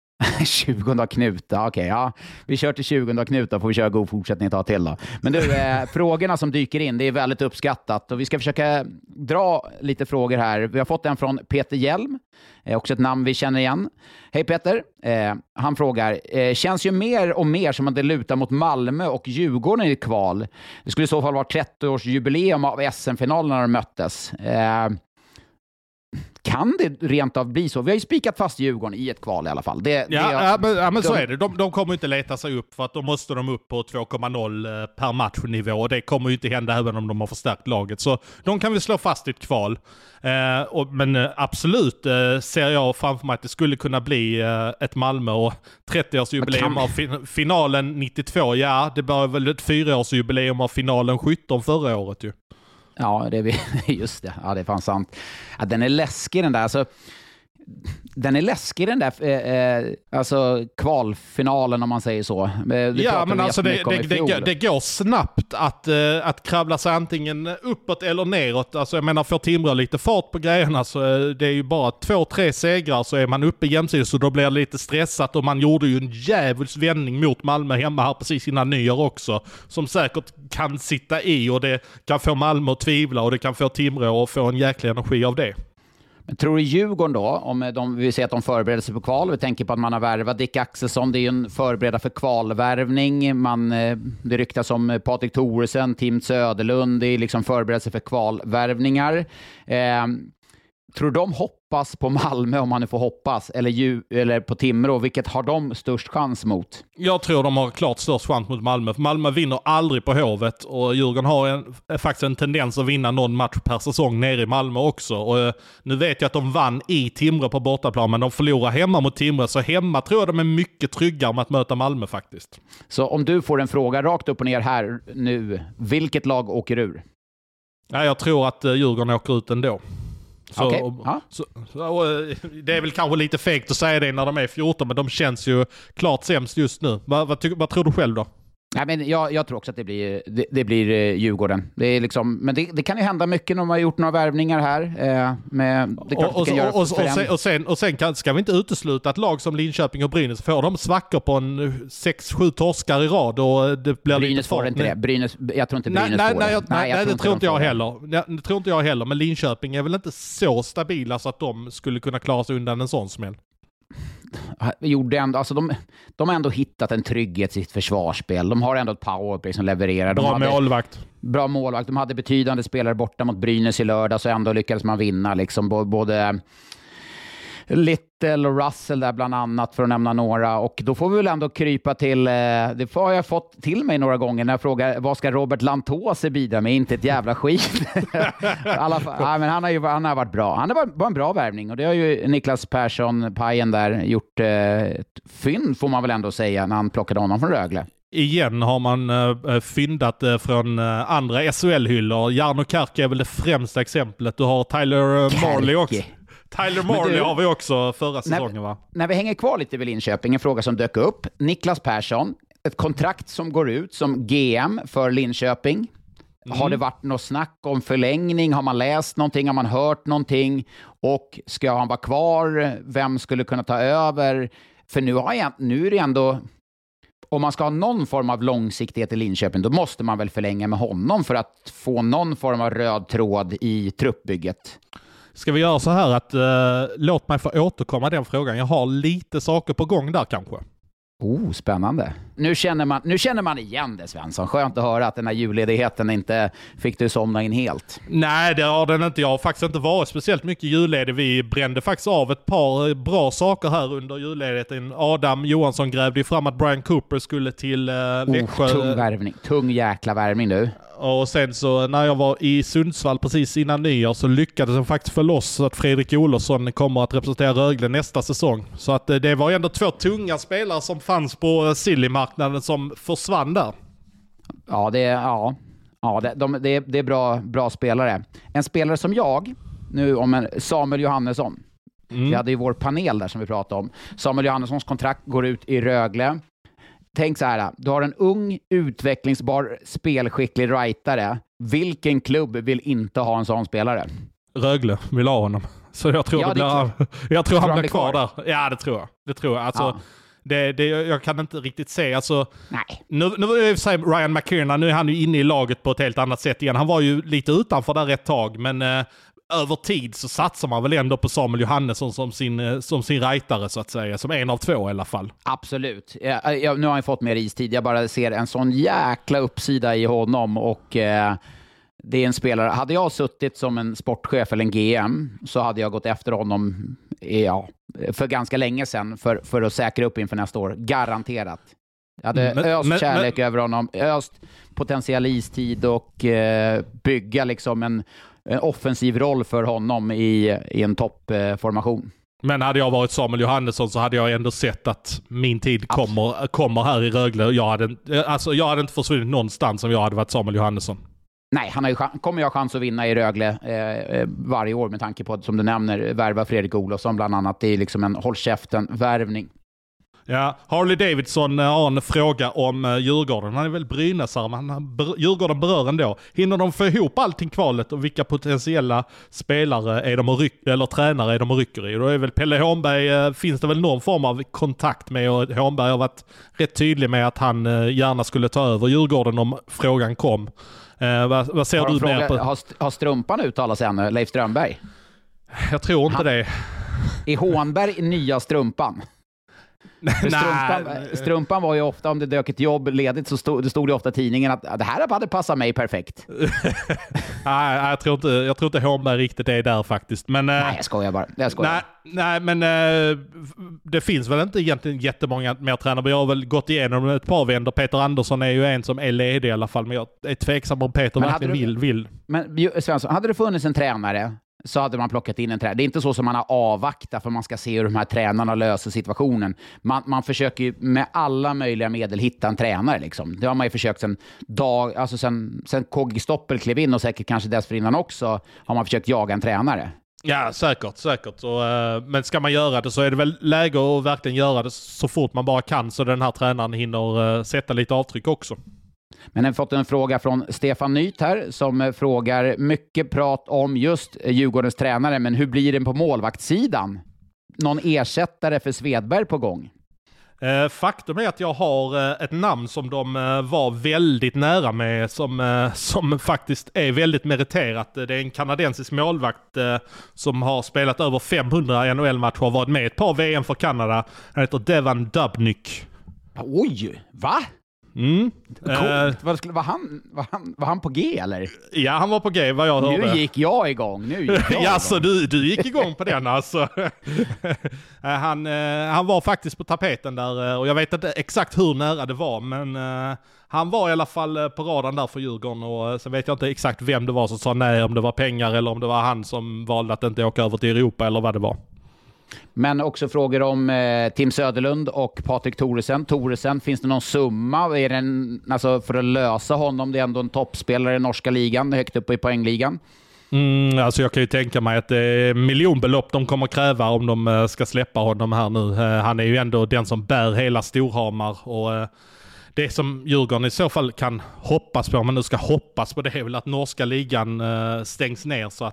20 Knut, okej. Ja. Vi kör till 20 Knut, då får vi köra god fortsättning ett tag till då. Men du, frågorna som dyker in, det är väldigt uppskattat, och vi ska försöka dra lite frågor här. Vi har fått en från Peter Hjelm, också ett namn vi känner igen. Hej Peter, han frågar, känns ju mer och mer som att det lutar mot Malmö och Djurgården i kval. Det skulle i så fall vara 30-årsjubileum av SM-finalen när de möttes. Kan det rent av bli så? Vi har ju spikat fast Djurgården i ett kval i alla fall. Men så är det. De kommer inte leta sig upp, för att då måste de upp på 2,0 per matchnivå. Och det kommer ju inte hända även om de har förstärkt laget. Så de kan vi slå fast i ett kval. Men absolut ser jag framför mig att det skulle kunna bli ett Malmö och 30-årsjubileum av finalen 92. Ja, det var väl ett 4-årsjubileum av finalen 17 förra året ju. Ja, just det. Ja, det är fan sant. Ja, den är läskig den där. Alltså, den är läskig den där alltså kvalfinalen, om man säger så. Ja, men alltså det går snabbt att kravla sig antingen uppåt eller neråt. Alltså jag menar, får Timrå lite fart på grejerna, så det är ju bara 2-3 segrar så är man uppe jämsides, så då blir det lite stressat. Och man gjorde ju en djävuls vändning mot Malmö hemma här precis innan nyår också, som säkert kan sitta i, och det kan få Malmö att tvivla, och det kan få Timrå att få en jäkla energi av det. Men tror du Djurgården då, om vi säger att de förbereder sig på kval, vi tänker på att man har värvat Dick Axelsson, det är ju en förberedare för kvalvärvning, det ryktas om Patrik Thoresen, Tim Söderlund, det är liksom förberedelse för kvalvärvningar. Tror du de hoppas på Malmö, om man nu får hoppas, eller på Timrå? Vilket har de störst chans mot? Jag tror de har klart störst chans mot Malmö. För Malmö vinner aldrig på Hovet, och Djurgården har faktiskt en tendens att vinna någon match per säsong nere i Malmö också. Och nu vet jag att de vann i Timrå på bortaplan, men de förlorar hemma mot Timrå, så hemma tror jag de är mycket tryggare med att möta Malmö faktiskt. Så om du får en fråga rakt upp och ner här nu, vilket lag åker ur? Ja, jag tror att Djurgården åker ut ändå. Så, okay. Det är väl kanske lite fegt att säga det när de är 14, men de känns ju klart sämst just nu. Vad tror du själv då? Ja, men jag tror också att det blir Djurgården. Det är liksom, men det kan ju hända mycket när man har gjort några värvningar här. Och sen ska vi inte utesluta att lag som Linköping och Brynäs får de svackor på en 6-7 torskar i rad och det blir Brynäs lite får inte det. Jag tror inte Brynäs får det. Nej, det tror inte jag heller. Det tror inte jag heller. Men Linköping är väl inte så stabila så att de skulle kunna klara sig undan en sån smäll. De har ändå hittat en trygghet i sitt försvarsspel. De har ändå ett powerplay som levererar. Bra målvakt. De hade betydande spelare borta mot Brynäs i lördag, så ändå lyckades man vinna. Liksom, både Little och Russell där bland annat, för att nämna några. Och då får vi väl ändå krypa till, det har jag fått till mig några gånger när jag frågar vad ska Robert Lantose bidra med, inte ett jävla skit. Men han har varit bra. Han var en bra värvning, och det har ju Niklas Persson, Pajen där, gjort ett fynd får man väl ändå säga när han plockade honom från Rögle. Igen har man fyndat från andra SHL-hyllor. Jarno Kärki är väl det främsta exemplet. Du har Tyler Morley också. Tyler Morley har vi också förra säsongen, va? När vi hänger kvar lite vid Linköping, en fråga som dök upp. Niklas Persson, ett kontrakt som går ut som GM för Linköping. Har det varit något snack om förlängning? Har man läst någonting? Har man hört någonting? Och ska han vara kvar? Vem skulle kunna ta över? För nu är det ändå... Om man ska ha någon form av långsiktighet i Linköping, då måste man väl förlänga med honom för att få någon form av röd tråd i truppbygget. Ska vi göra så här att låt mig få återkomma den frågan. Jag har lite saker på gång där kanske. Spännande. Nu känner man igen det, Svensson. Skönt att höra att den här julledigheten inte fick du somna in helt. Nej, det har den inte. Jag har faktiskt inte varit speciellt mycket julledig. Vi brände faktiskt av ett par bra saker här under julledigheten. Adam Johansson grävde ju fram att Brian Cooper skulle till Växjö. Tung värvning. Tung jäkla värvning nu. Och sen så när jag var i Sundsvall precis innan nyår så lyckades jag faktiskt få loss att Fredrik Olofsson kommer att representera Rögle nästa säsong. Så att det var ändå 2 tunga spelare som fanns på Silly-marknaden som försvann där. Ja, det är bra spelare. En spelare som Samuel Johannesson. Vi hade ju vår panel där som vi pratade om. Samuel Johannessons kontrakt går ut i Rögle. Tänk så här, du har en ung, utvecklingsbar, spelskicklig rightare. Vilken klubb vill inte ha en sån spelare? Rögle vill ha honom. Så jag tror han blir kvar där. Ja, det tror jag. Alltså, jag kan inte riktigt se. Alltså, nej. Nu är Ryan McKiernan, nu är han ju inne i laget på ett helt annat sätt igen. Han var ju lite utanför där ett tag, men över tid så satsar man väl ändå på Samuel Johannesson som sin rightare så att säga, som en av 2 i alla fall. Absolut. Nu har han fått mer istid. Jag bara ser en sån jäkla uppsida i honom, och det är en spelare. Hade jag suttit som en sportchef eller en GM så hade jag gått efter honom för ganska länge sedan för att säkra upp inför nästa år. Garanterat. Jag hade öst kärlek över honom, öst potentiell istid och bygga liksom en offensiv roll för honom i en toppformation. Men hade jag varit Samuel Johannesson så hade jag ändå sett att min tid kommer här i Rögle. Jag hade inte försvunnit någonstans om jag hade varit Samuel Johannesson. Nej, kommer jag ha chans att vinna i Rögle varje år med tanke på, som du nämner, värva Fredrik Olofsson bland annat. Det är liksom en håll käften-värvning. Ja, Harley Davidson har en fråga om Djurgården. Han är väl Brynäsare, men Djurgården berör ändå. Hinner de få ihop allting kvalet och vilka potentiella spelare eller tränare är de och rycker i? Då är väl Pelle Hånberg, finns det väl någon form av kontakt med, och Hånberg har varit rätt tydlig med att han gärna skulle ta över Djurgården om frågan kom. Vad ser du mer på? Har Strumpan uttalat sig ännu, Leif Strömberg? Jag tror inte det. Är Hånberg nya Strumpan? Strumpan var ju ofta, om det dök ett jobb ledigt så stod det ofta i tidningen att det här hade passat mig perfekt. Nej, jag tror inte Hånberg riktigt är där faktiskt. Men, nej, jag skojar bara. Nej, men det finns väl inte egentligen jättemånga mer tränare. Jag har väl gått igenom ett par vändor. Peter Andersson är ju en som är ledig i alla fall, men jag är tveksam om Peter verkligen vill. Men Svensson, hade det funnits en tränare så hade man plockat in en tränare. Det är inte så som man har avvaktat för man ska se hur de här tränarna löser situationen. Man försöker ju med alla möjliga medel hitta en tränare. Liksom. Det har man ju försökt sen KG Stoppel klev in, och säkert kanske dessförinnan också har man försökt jaga en tränare. Ja, säkert. Men ska man göra det så är det väl läge att verkligen göra det så fort man bara kan, så den här tränaren hinner sätta lite avtryck också. Men jag har fått en fråga från Stefan Nyt här som frågar mycket prat om just Djurgårdens tränare, men hur blir det på målvaktssidan? Någon ersättare för Svedberg på gång? Faktum är att jag har ett namn som de var väldigt nära med, som faktiskt är väldigt meriterat. Det är en kanadensisk målvakt som har spelat över 500 NHL-matcher och varit med ett par VM för Kanada. Han heter Devan Dubnyk. Oj, va? Coolt. Var han på G eller? Ja, han var på G, vad jag hörde. Nu gick jag igång. Ja, så du gick igång på den alltså. Han var faktiskt på tapeten där, och jag vet inte exakt hur nära det var, men han var i alla fall på radarn där för Djurgården, och sen vet jag inte exakt vem det var som sa nej, om det var pengar eller om det var han som valde att inte åka över till Europa eller vad det var. Men också frågor om Tim Söderlund och Patrik Thoresen. Finns det någon summa? Är det alltså för att lösa honom? Det är ändå en toppspelare i norska ligan, högt upp i poängligan. Alltså jag kan ju tänka mig att det är miljonbelopp de kommer kräva om de ska släppa honom här nu. Han är ju ändå den som bär hela Storhamar, och det som Djurgården i så fall kan hoppas på, om man nu ska hoppas på det, är väl att norska ligan stängs ner så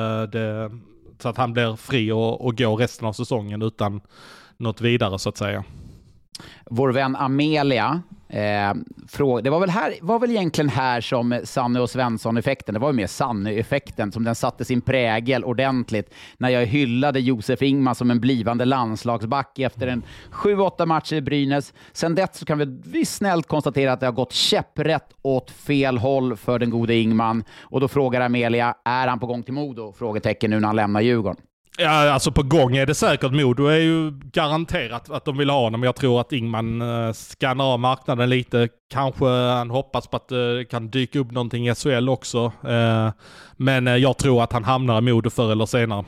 att han blir fri och går resten av säsongen utan något vidare så att säga. Vår vän Amelia det var väl egentligen här som Sanne och Svensson-effekten, det var ju mer Sanne-effekten som den satte sin prägel ordentligt när jag hyllade Josef Ingman som en blivande landslagsback efter en 7-8 matcher i Brynäs. Sen det så kan vi snällt konstatera att det har gått käpprätt åt fel håll för den gode Ingman, och då frågar Amelia, är han på gång till Modo? Frågetecken nu när han lämnar Djurgården. Ja, alltså på gång är det säkert. Modo är ju garanterat att de vill ha honom. Jag tror att Ingman skannar av marknaden lite. Kanske han hoppas på att det kan dyka upp någonting i SHL också. Men jag tror att han hamnar i Modo förr eller senare.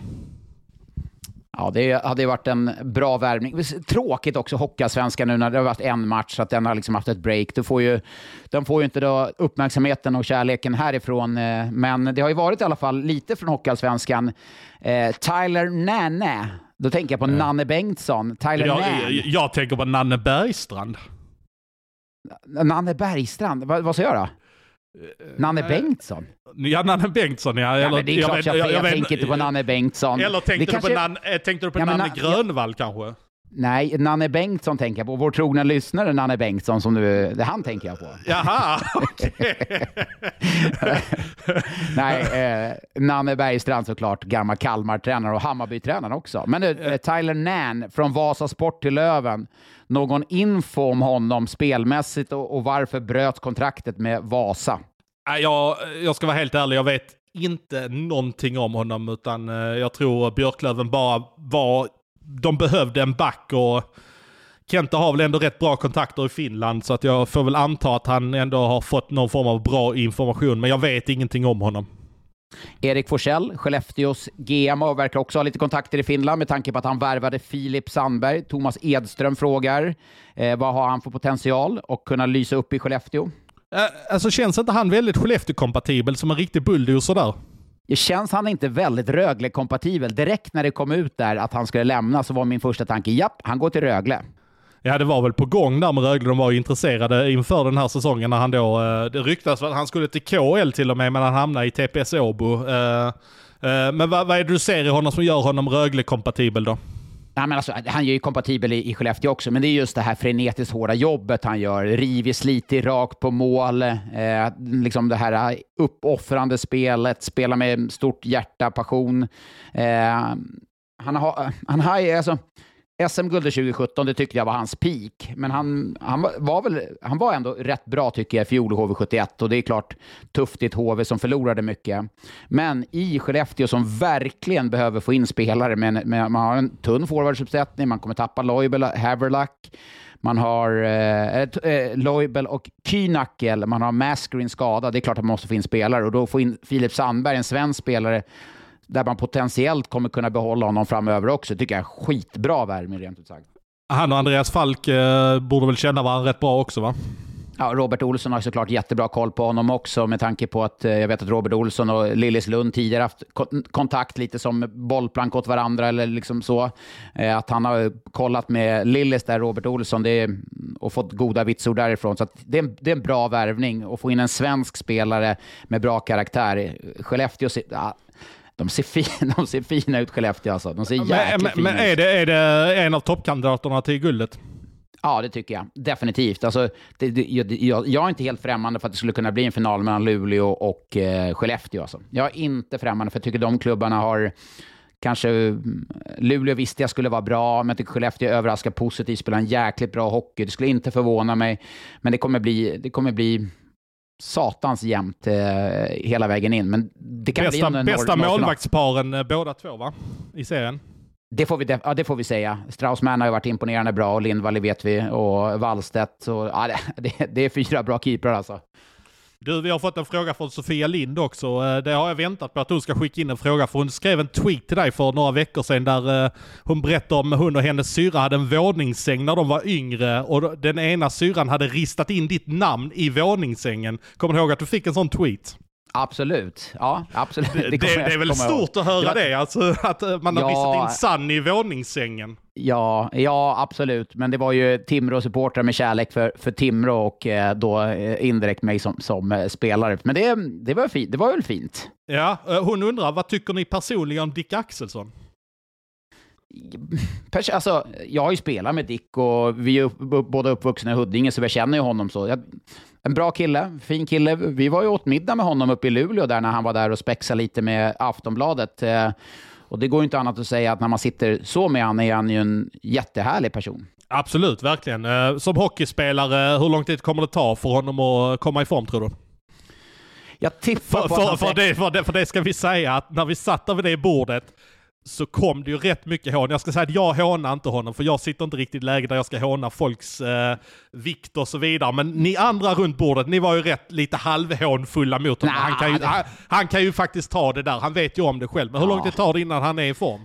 Ja, det hade varit en bra värvning. Tråkigt också Hockeyallsvenskan nu när det har varit en match, så att den har liksom haft ett break. Den får ju inte då uppmärksamheten och kärleken härifrån. Men det har ju varit i alla fall lite från Hockeyallsvenskan. Tyler Nanne. Då tänker jag på Nanne Bengtsson. Jag tänker på Nanne Bergstrand. Nanne Bergstrand? Vad sa jag då? Nanne Bengtsson? Ja, Nanne Bengtsson, ja. Ja, men det är klart jag tänker inte på Nanne Bengtsson. Eller tänkte du på Nanne Grönvall kanske? Nej, Nanne Bengtsson tänker jag på. Vår trogna lyssnare Nanne Bengtsson, som det han tänker jag på. Jaha, okej. Nej, Nanne Bergstrand såklart, gammal Kalmar-tränare och Hammarby-tränare också. Men Tyler Nann från Vasa Sport till Löven. Någon info om honom spelmässigt och varför bröt kontraktet med Vasa? Jag ska vara helt ärlig, jag vet inte någonting om honom, utan jag tror Björklöven bara de behövde en back, och Kenta har väl ändå rätt bra kontakter i Finland, så att jag får väl anta att han ändå har fått någon form av bra information, men jag vet ingenting om honom. Erik Forsell, Skellefteås GM, verkar också ha lite kontakter i Finland med tanke på att han värvade Filip Sandberg. Thomas Edström frågar, vad har han för potential och kunna lysa upp i Skellefteå? Alltså känns inte han väldigt Skellefteå-kompatibel som en riktig bulldozer där? Känns han inte väldigt Rögle-kompatibel? Direkt när det kom ut där att han skulle lämna så var min första tanke, japp, han går till Rögle. Ja, det var väl på gång där med Rögle. De var intresserade inför den här säsongen när han då, det ryktas att han skulle till KL till och med, men han hamnade i TPS Åbo. Men vad är det du ser i honom som gör honom Rögle-kompatibel då? Nej, men alltså, han är ju kompatibel i Skellefteå också, men det är just det här frenetiskt hårda jobbet han gör. Rivig, slitig, rakt på mål. Liksom det här uppoffrande spelet. Spela med stort hjärta, passion. Han har alltså SM-guldet 2017, det tyckte jag var hans peak. Men han var ändå rätt bra tycker jag i fjol i HV71. Och det är klart tufft i ett HV som förlorade mycket. Men i Skellefteå som verkligen behöver få in spelare. Man har en tunn forwardsuppsättning. Man kommer tappa Leubel, Haverlack. Man har Leubel och Kynackel. Man har Maskerin skada. Det är klart att man måste få in spelare. Och då får in Filip Sandberg, en svensk spelare, där man potentiellt kommer kunna behålla honom framöver också. Tycker jag är skitbra värme rent ut sagt. Han och Andreas Falk borde väl känna varandra rätt bra också, va? Ja, Robert Olsson har såklart jättebra koll på honom också, med tanke på att jag vet att Robert Olsson och Lillis Lund tidigare haft kontakt lite som bollplank åt varandra eller liksom så. Att han har kollat med Lillis där, Robert Olsson, och fått goda vitsord därifrån. Så att det är en bra värvning att få in en svensk spelare med bra karaktär. Skellefteå, de ser fina ut, Skellefteå alltså. De ser jäkligt fina ut. Men är det en av toppkandidaterna till guldet? Ja, det tycker jag. Definitivt. Alltså, jag är inte helt främmande för att det skulle kunna bli en final mellan Luleå och Skellefteå. Alltså. Jag är inte främmande, för jag tycker de klubbarna har... Kanske Luleå visste jag skulle vara bra, men jag tycker Skellefteå överraskar positivt, spelar en jäkligt bra hockey. Det skulle inte förvåna mig, men det kommer bli satans jämnt hela vägen in. Men det kan bästa målvaktsparen båda två, va? I serien. Det får vi säga. Straussman har ju varit imponerande bra, och Lindvall vet vi, och Wallstedt. Det är 4 bra keeprar alltså. Du, vi har fått en fråga från Sofia Lind också. Det har jag väntat på att hon ska skicka in en fråga, för hon skrev en tweet till dig för några veckor sedan där hon berättade om hon och hennes syra hade en våningssäng när de var yngre, och den ena syran hade ristat in ditt namn i våningssängen. Kommer du ihåg att du fick en sån tweet? Absolut. Ja, absolut. Det är väl stort att höra det, alltså, att man har ristat in Sann i våningssängen. Ja, absolut. Men det var ju Timrå-supportrar med kärlek för Timrå, och då indirekt mig som spelare. Men det var fint. Det var väl fint. Ja, hon undrar, vad tycker ni personligen om Dick Axelsson? Alltså, jag har ju spelat med Dick, och vi är båda uppvuxna i Huddinge, så jag känner ju honom så. En bra kille, fin kille. Vi var ju åt middag med honom uppe i Luleå där, när han var där och spexade lite med Aftonbladet. Och det går ju inte annat att säga att när man sitter så med han, är han ju en jättehärlig person. Absolut, verkligen. Som hockeyspelare, hur lång tid kommer det ta för honom att komma i form, tror du? Jag tippar på för det ska vi säga, att när vi satt vid det bordet så kom det ju rätt mycket hån. Jag ska säga att jag hånar inte honom, för jag sitter inte riktigt i läge där jag ska håna folks vikt och så vidare. Men ni andra runt bordet, ni var ju lite halvhånfulla mot honom. Han kan ju faktiskt ta det där. Han vet ju om det själv. Men hur långt det tar det innan han är i form?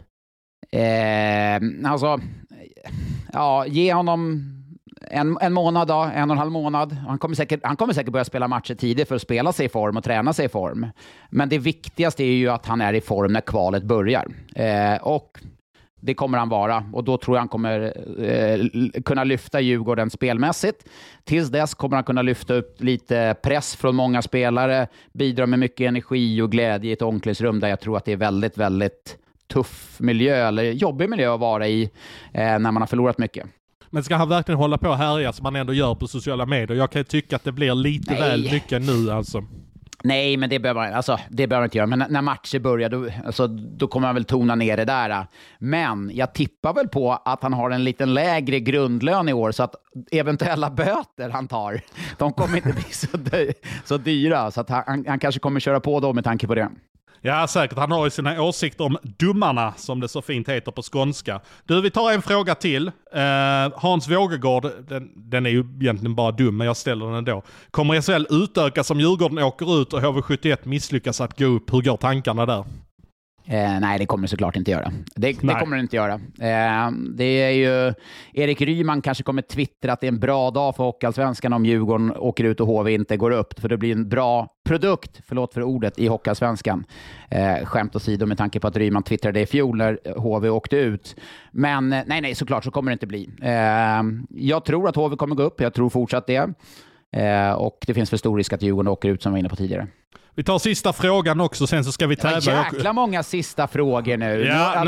Ge honom en månad då, 1,5 månad. Han kommer säkert börja spela matcher tidigt för att spela sig i form och träna sig i form. Men det viktigaste är ju att han är i form när kvalet börjar. Och det kommer han vara. Och då tror jag han kommer kunna lyfta Djurgården spelmässigt. Tills dess kommer han kunna lyfta upp lite press från många spelare. Bidra med mycket energi och glädje i ett omklädningsrum där jag tror att det är väldigt, väldigt tuff miljö, eller jobbig miljö att vara i när man har förlorat mycket. Men ska han verkligen hålla på här som man ändå gör på sociala medier? Jag kan ju tycka att det blir lite väl mycket nu alltså. Nej, men det behöver man inte göra. Men när matcher börjar, då kommer han väl tona ner det där. Men jag tippar väl på att han har en lite lägre grundlön i år, så att eventuella böter han tar, de kommer inte bli så dyra. Så att han kanske kommer köra på då med tanke på det. Ja, säkert. Han har ju sina åsikter om dummarna, som det så fint heter på skånska. Du, vi tar en fråga till. Hans Vågegård, den är ju egentligen bara dum, men jag ställer den ändå. Kommer SHL utökas om Djurgården åker ut och HV71 misslyckas att gå upp? Hur går tankarna där? Nej, det kommer det såklart inte göra. Det kommer det inte göra. Det är ju... Erik Ryman kanske kommer twittra att det är en bra dag för Hockeyallsvenskan om Djurgården åker ut och HV inte går upp. För det blir en bra produkt, förlåt för ordet, i Hockeyallsvenskan. Skämt åsido med tanke på att Ryman twittrade i fjol när HV åkte ut. Men nej, såklart så kommer det inte bli. Jag tror att HV kommer gå upp. Jag tror fortsatt det. Och det finns för stor risk att Djurgården åker ut, som vi var inne på tidigare. Vi tar sista frågan också, sen så ska vi tävla. Jäkla många sista frågor nu.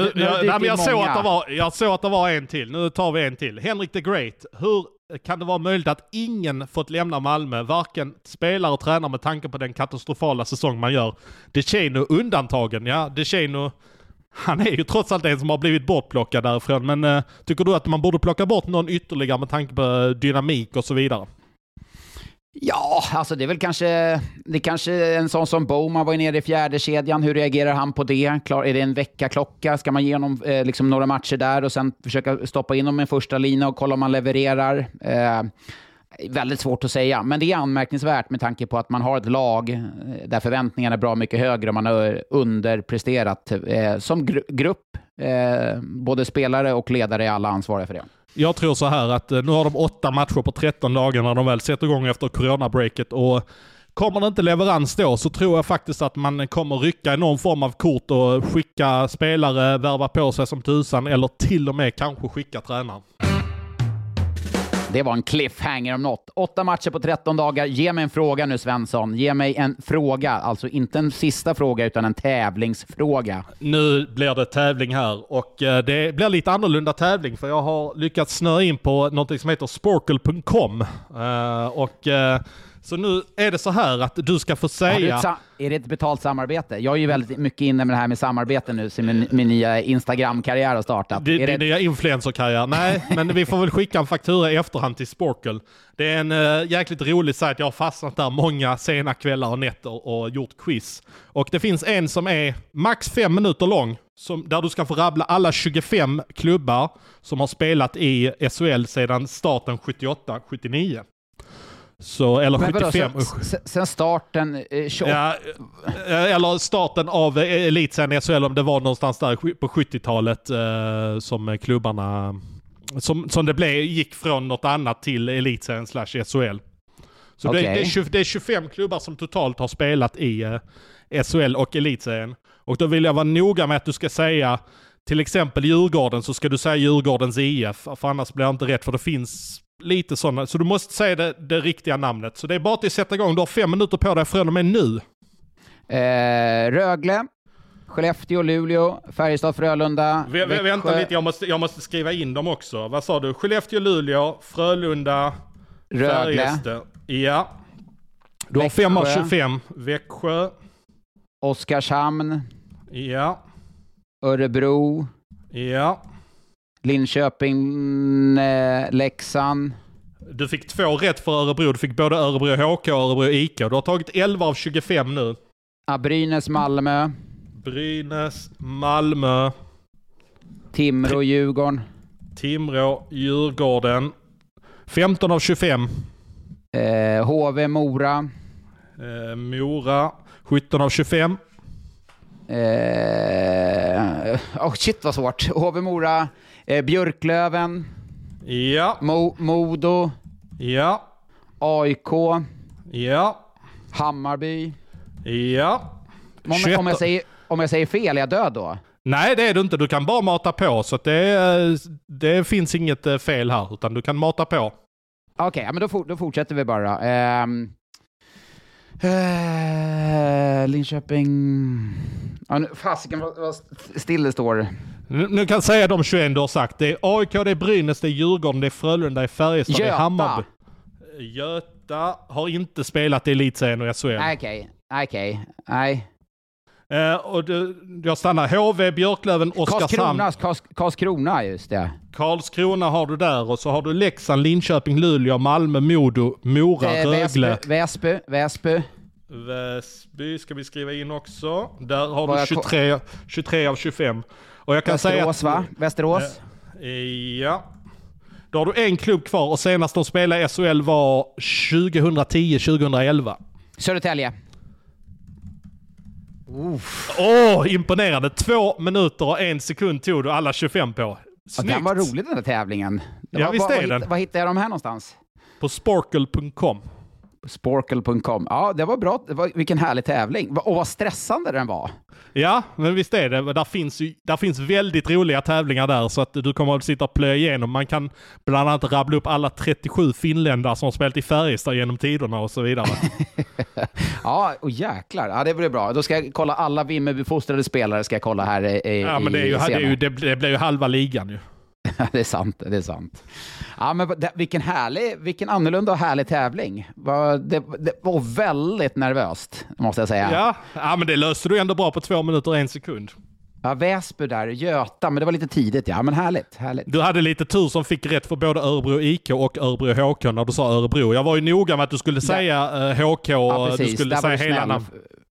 Jag såg att det var en till. Nu tar vi en till. Henrik the Great. Hur kan det vara möjligt att ingen fått lämna Malmö? Varken spelare och tränare, med tanke på den katastrofala säsong man gör. DeCheno undantagen. Ja, DeCheno, han är ju trots allt en som har blivit bortplockad därifrån. Men tycker du att man borde plocka bort någon ytterligare med tanke på dynamik och så vidare? Ja, alltså det är väl kanske en sån som Bowman var nere i fjärde kedjan. Hur reagerar han på det? Är det en veckaklocka? Ska man ge honom några matcher där och sen försöka stoppa in dem i en första lina och kolla om man levererar? Väldigt svårt att säga, men det är anmärkningsvärt med tanke på att man har ett lag där förväntningarna är bra mycket högre och man har underpresterat som grupp. Både spelare och ledare är alla ansvariga för det. Jag tror så här att nu har de 8 matcher på 13 dagar när de väl sätter igång efter coronabreaket, och kommer det inte leverans då så tror jag faktiskt att man kommer rycka i någon form av kort och skicka spelare, värva på sig som tusan, eller till och med kanske skicka tränaren. Det var en cliffhanger om något. 8 matcher på 13 dagar. Ge mig en fråga nu, Svensson. Ge mig en fråga. Alltså inte en sista fråga utan en tävlingsfråga. Nu blir det tävling här, och det blir lite annorlunda tävling för jag har lyckats snöa in på något som heter sporkle.com. Så nu är det så här att du ska få säga... Är det ett betalt samarbete? Jag är ju väldigt mycket inne med det här med samarbete nu, så min nya Instagram-karriär har startat. Din nya influencer-karriär? Nej, men vi får väl skicka en faktura i efterhand till Sporkle. Det är en jäkligt rolig sajt. Jag har fastnat där många sena kvällar och nätter och gjort quiz. Och det finns en som är max 5 minuter lång, där du ska få rabbla alla 25 klubbar som har spelat i SHL sedan starten 78-79. Så, eller 75. Sen starten 28. Ja, eller starten av elitserien i SHL, om det var någonstans där på 70-talet som klubbarna som det gick från något annat till elitserien /SHL. Så det är 25 klubbar som totalt har spelat i SHL och elitserien. Och då vill jag vara noga med att du ska säga till exempel Djurgården, så ska du säga Djurgårdens IF, för annars blir det inte rätt, för det finns lite sådana. Så du måste säga det riktiga namnet. Så det är bara att sätta igång. Du har 5 minuter på dig från och med nu. Rögle, Skellefteå, Luleå, Färjestad, Frölunda. Vänta lite, jag måste skriva in dem också. Vad sa du? Skellefteå, Luleå, Frölunda, Rögle. Färjestad. Ja. Du har 5 av 25. Växjö. Oskarshamn. Ja. Örebro. Ja. Linköping, Leksand. Du fick 2 rätt för Örebro. Du fick både Örebro HK och Örebro IK. Du har tagit 11 av 25 nu. Brynäs, Malmö. Brynäs, Malmö. Timrå, Djurgården. Timrå, Djurgården. 15 av 25. HV, Mora. Mora. 17 av 25. Shit vad svårt. HV, Mora. Björklöven. Ja. Modo. Ja. AIK. Ja. Hammarby. Ja. Om jag säger fel, är jag död då? Nej, det är du inte. Du kan bara mata på, så att det finns inget fel här, utan du kan mata på. Okej, men då fortsätter vi bara. Linköping... Fasiken, vad still det står. Nu kan jag säga de 21 du har sagt. Det är AIK, det är Brynäs, det är Djurgården, det är Frölunda, det är Färjestad, det är Hammarby. Göta har inte spelat i elitserien och SHL. Okej. Nej. Och jag stannar. HV, Björklöven, Oskarshamn. Karlskrona, just det. Karlskrona har du där, och så har du Leksand, Linköping, Luleå, Malmö, Modo, Mora, Rögle. Väsby ska vi skriva in också. Där har du 23 av 25. Och jag kan Västerås, säga att, Västerås. Ja. Då har du en klubb kvar, och senast de spelade i SHL var 2010-2011. Södertälje. Imponerande. 2 minuter och 1 sekund tog du alla 25 på. Snyggt. Den var rolig, den där tävlingen. Visst är den. Vad hittade jag de här någonstans? På sporkle.com. Sporkle.com. Ja, det var bra. Vilken härlig tävling. Och vad stressande den var. Ja, men visst är det. Där finns väldigt roliga tävlingar där, så att du kommer att sitta och plöja igenom. Man kan bland annat rabbla upp alla 37 finländare som har spelat i Färjestad genom tiderna och så vidare. Ja, och jäklar. Ja, det blir bra. Då ska jag kolla alla Vimmerby-fostrade spelare ska jag kolla här men det blir ju halva ligan ju. Det är sant. Ja, men vilken annorlunda och härlig tävling. Det var väldigt nervöst, måste jag säga. Ja, men det löste du ändå bra på 2 minuter och 1 sekund. Ja, Väsby där, Göta, men det var lite tidigt. Ja, men härligt. Du hade lite tur som fick rätt för både Örebro IK och Örebro HK när du sa Örebro. Jag var ju noga med att du skulle säga HK och du skulle säga hela namn.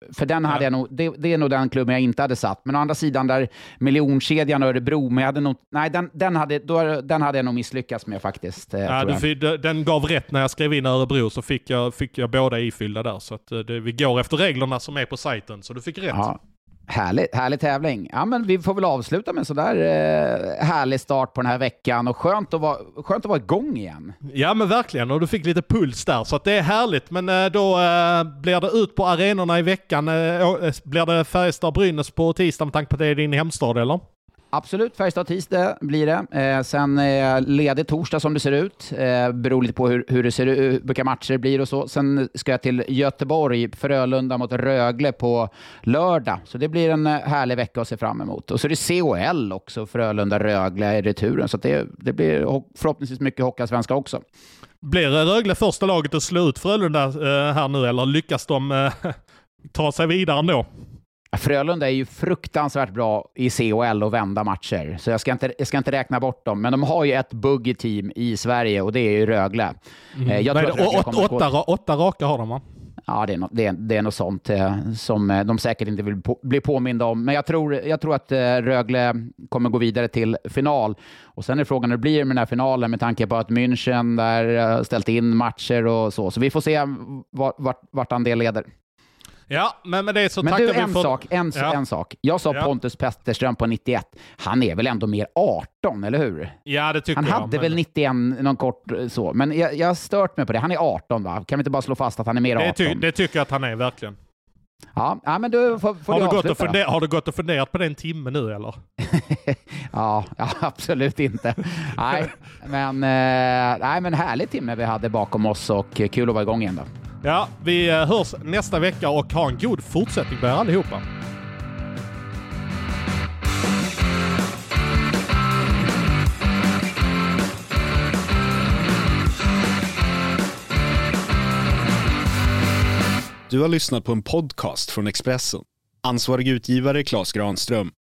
För den hade jag nog, det är nog den klubben jag inte hade satt. Men å andra sidan där miljonkedjan Örebro, men jag hade nog, nej, den hade jag nog misslyckats med faktiskt. Den gav rätt när jag skrev in Örebro, så fick jag båda ifyllda där. Så att vi går efter reglerna som är på sajten, så du fick rätt. Ja. Härlig tävling. Ja, men vi får väl avsluta med en sådär härlig start på den här veckan, och skönt att vara igång igen. Ja, men verkligen, och du fick lite puls där, så att det är härligt. Men då blir det ut på arenorna i veckan. Blir det Färjestad-Brynäs på tisdag med tanke på att det är din hemstad, eller? Absolut, Färjestad-tisdag blir det. Sen ledig torsdag som det ser ut. Beror lite på hur det ser ut, vilka matcher det blir och så. Sen ska jag till Göteborg, Frölunda mot Rögle på lördag. Så det blir en härlig vecka att se fram emot. Och så är det CHL också, Frölunda-Rögle i returen. Så det blir förhoppningsvis mycket hockeyallsvenska också. Blir Rögle första laget att slå ut Frölunda här nu, eller lyckas de ta sig vidare ändå? Frölunda är ju fruktansvärt bra i CHL och vända matcher. Så jag ska inte räkna bort dem. Men de har ju ett buggy team i Sverige, och det är ju Rögle. Jag tror åtta raka har de, va? Ja, det är något sånt som de säkert inte vill bli påminda om. Men jag tror att Rögle kommer gå vidare till final. Och sen är frågan hur det blir med den här finalen, med tanke på att München där ställt in matcher och så. Så vi får se vart han det leder. Ja, men med det så tackar vi för... En sak. Jag sa Pontus Petterström på 91. Han är väl ändå mer 18, eller hur? Ja, det tycker jag. Han hade väl 91 någon kort så. Men jag har stört mig på det. Han är 18, va? Kan vi inte bara slå fast att han är mer 18? Det tycker jag att han är, verkligen. Ja, men du får har du gått och funderat på den timmen nu, eller? ja, absolut inte. Nej, men härlig timme vi hade bakom oss, och kul att vara igång igen då. Ja, vi hörs nästa vecka, och ha en god fortsättning på er allihopa. Du har lyssnat på en podcast från Expressen. Ansvarig utgivare Claes Granström.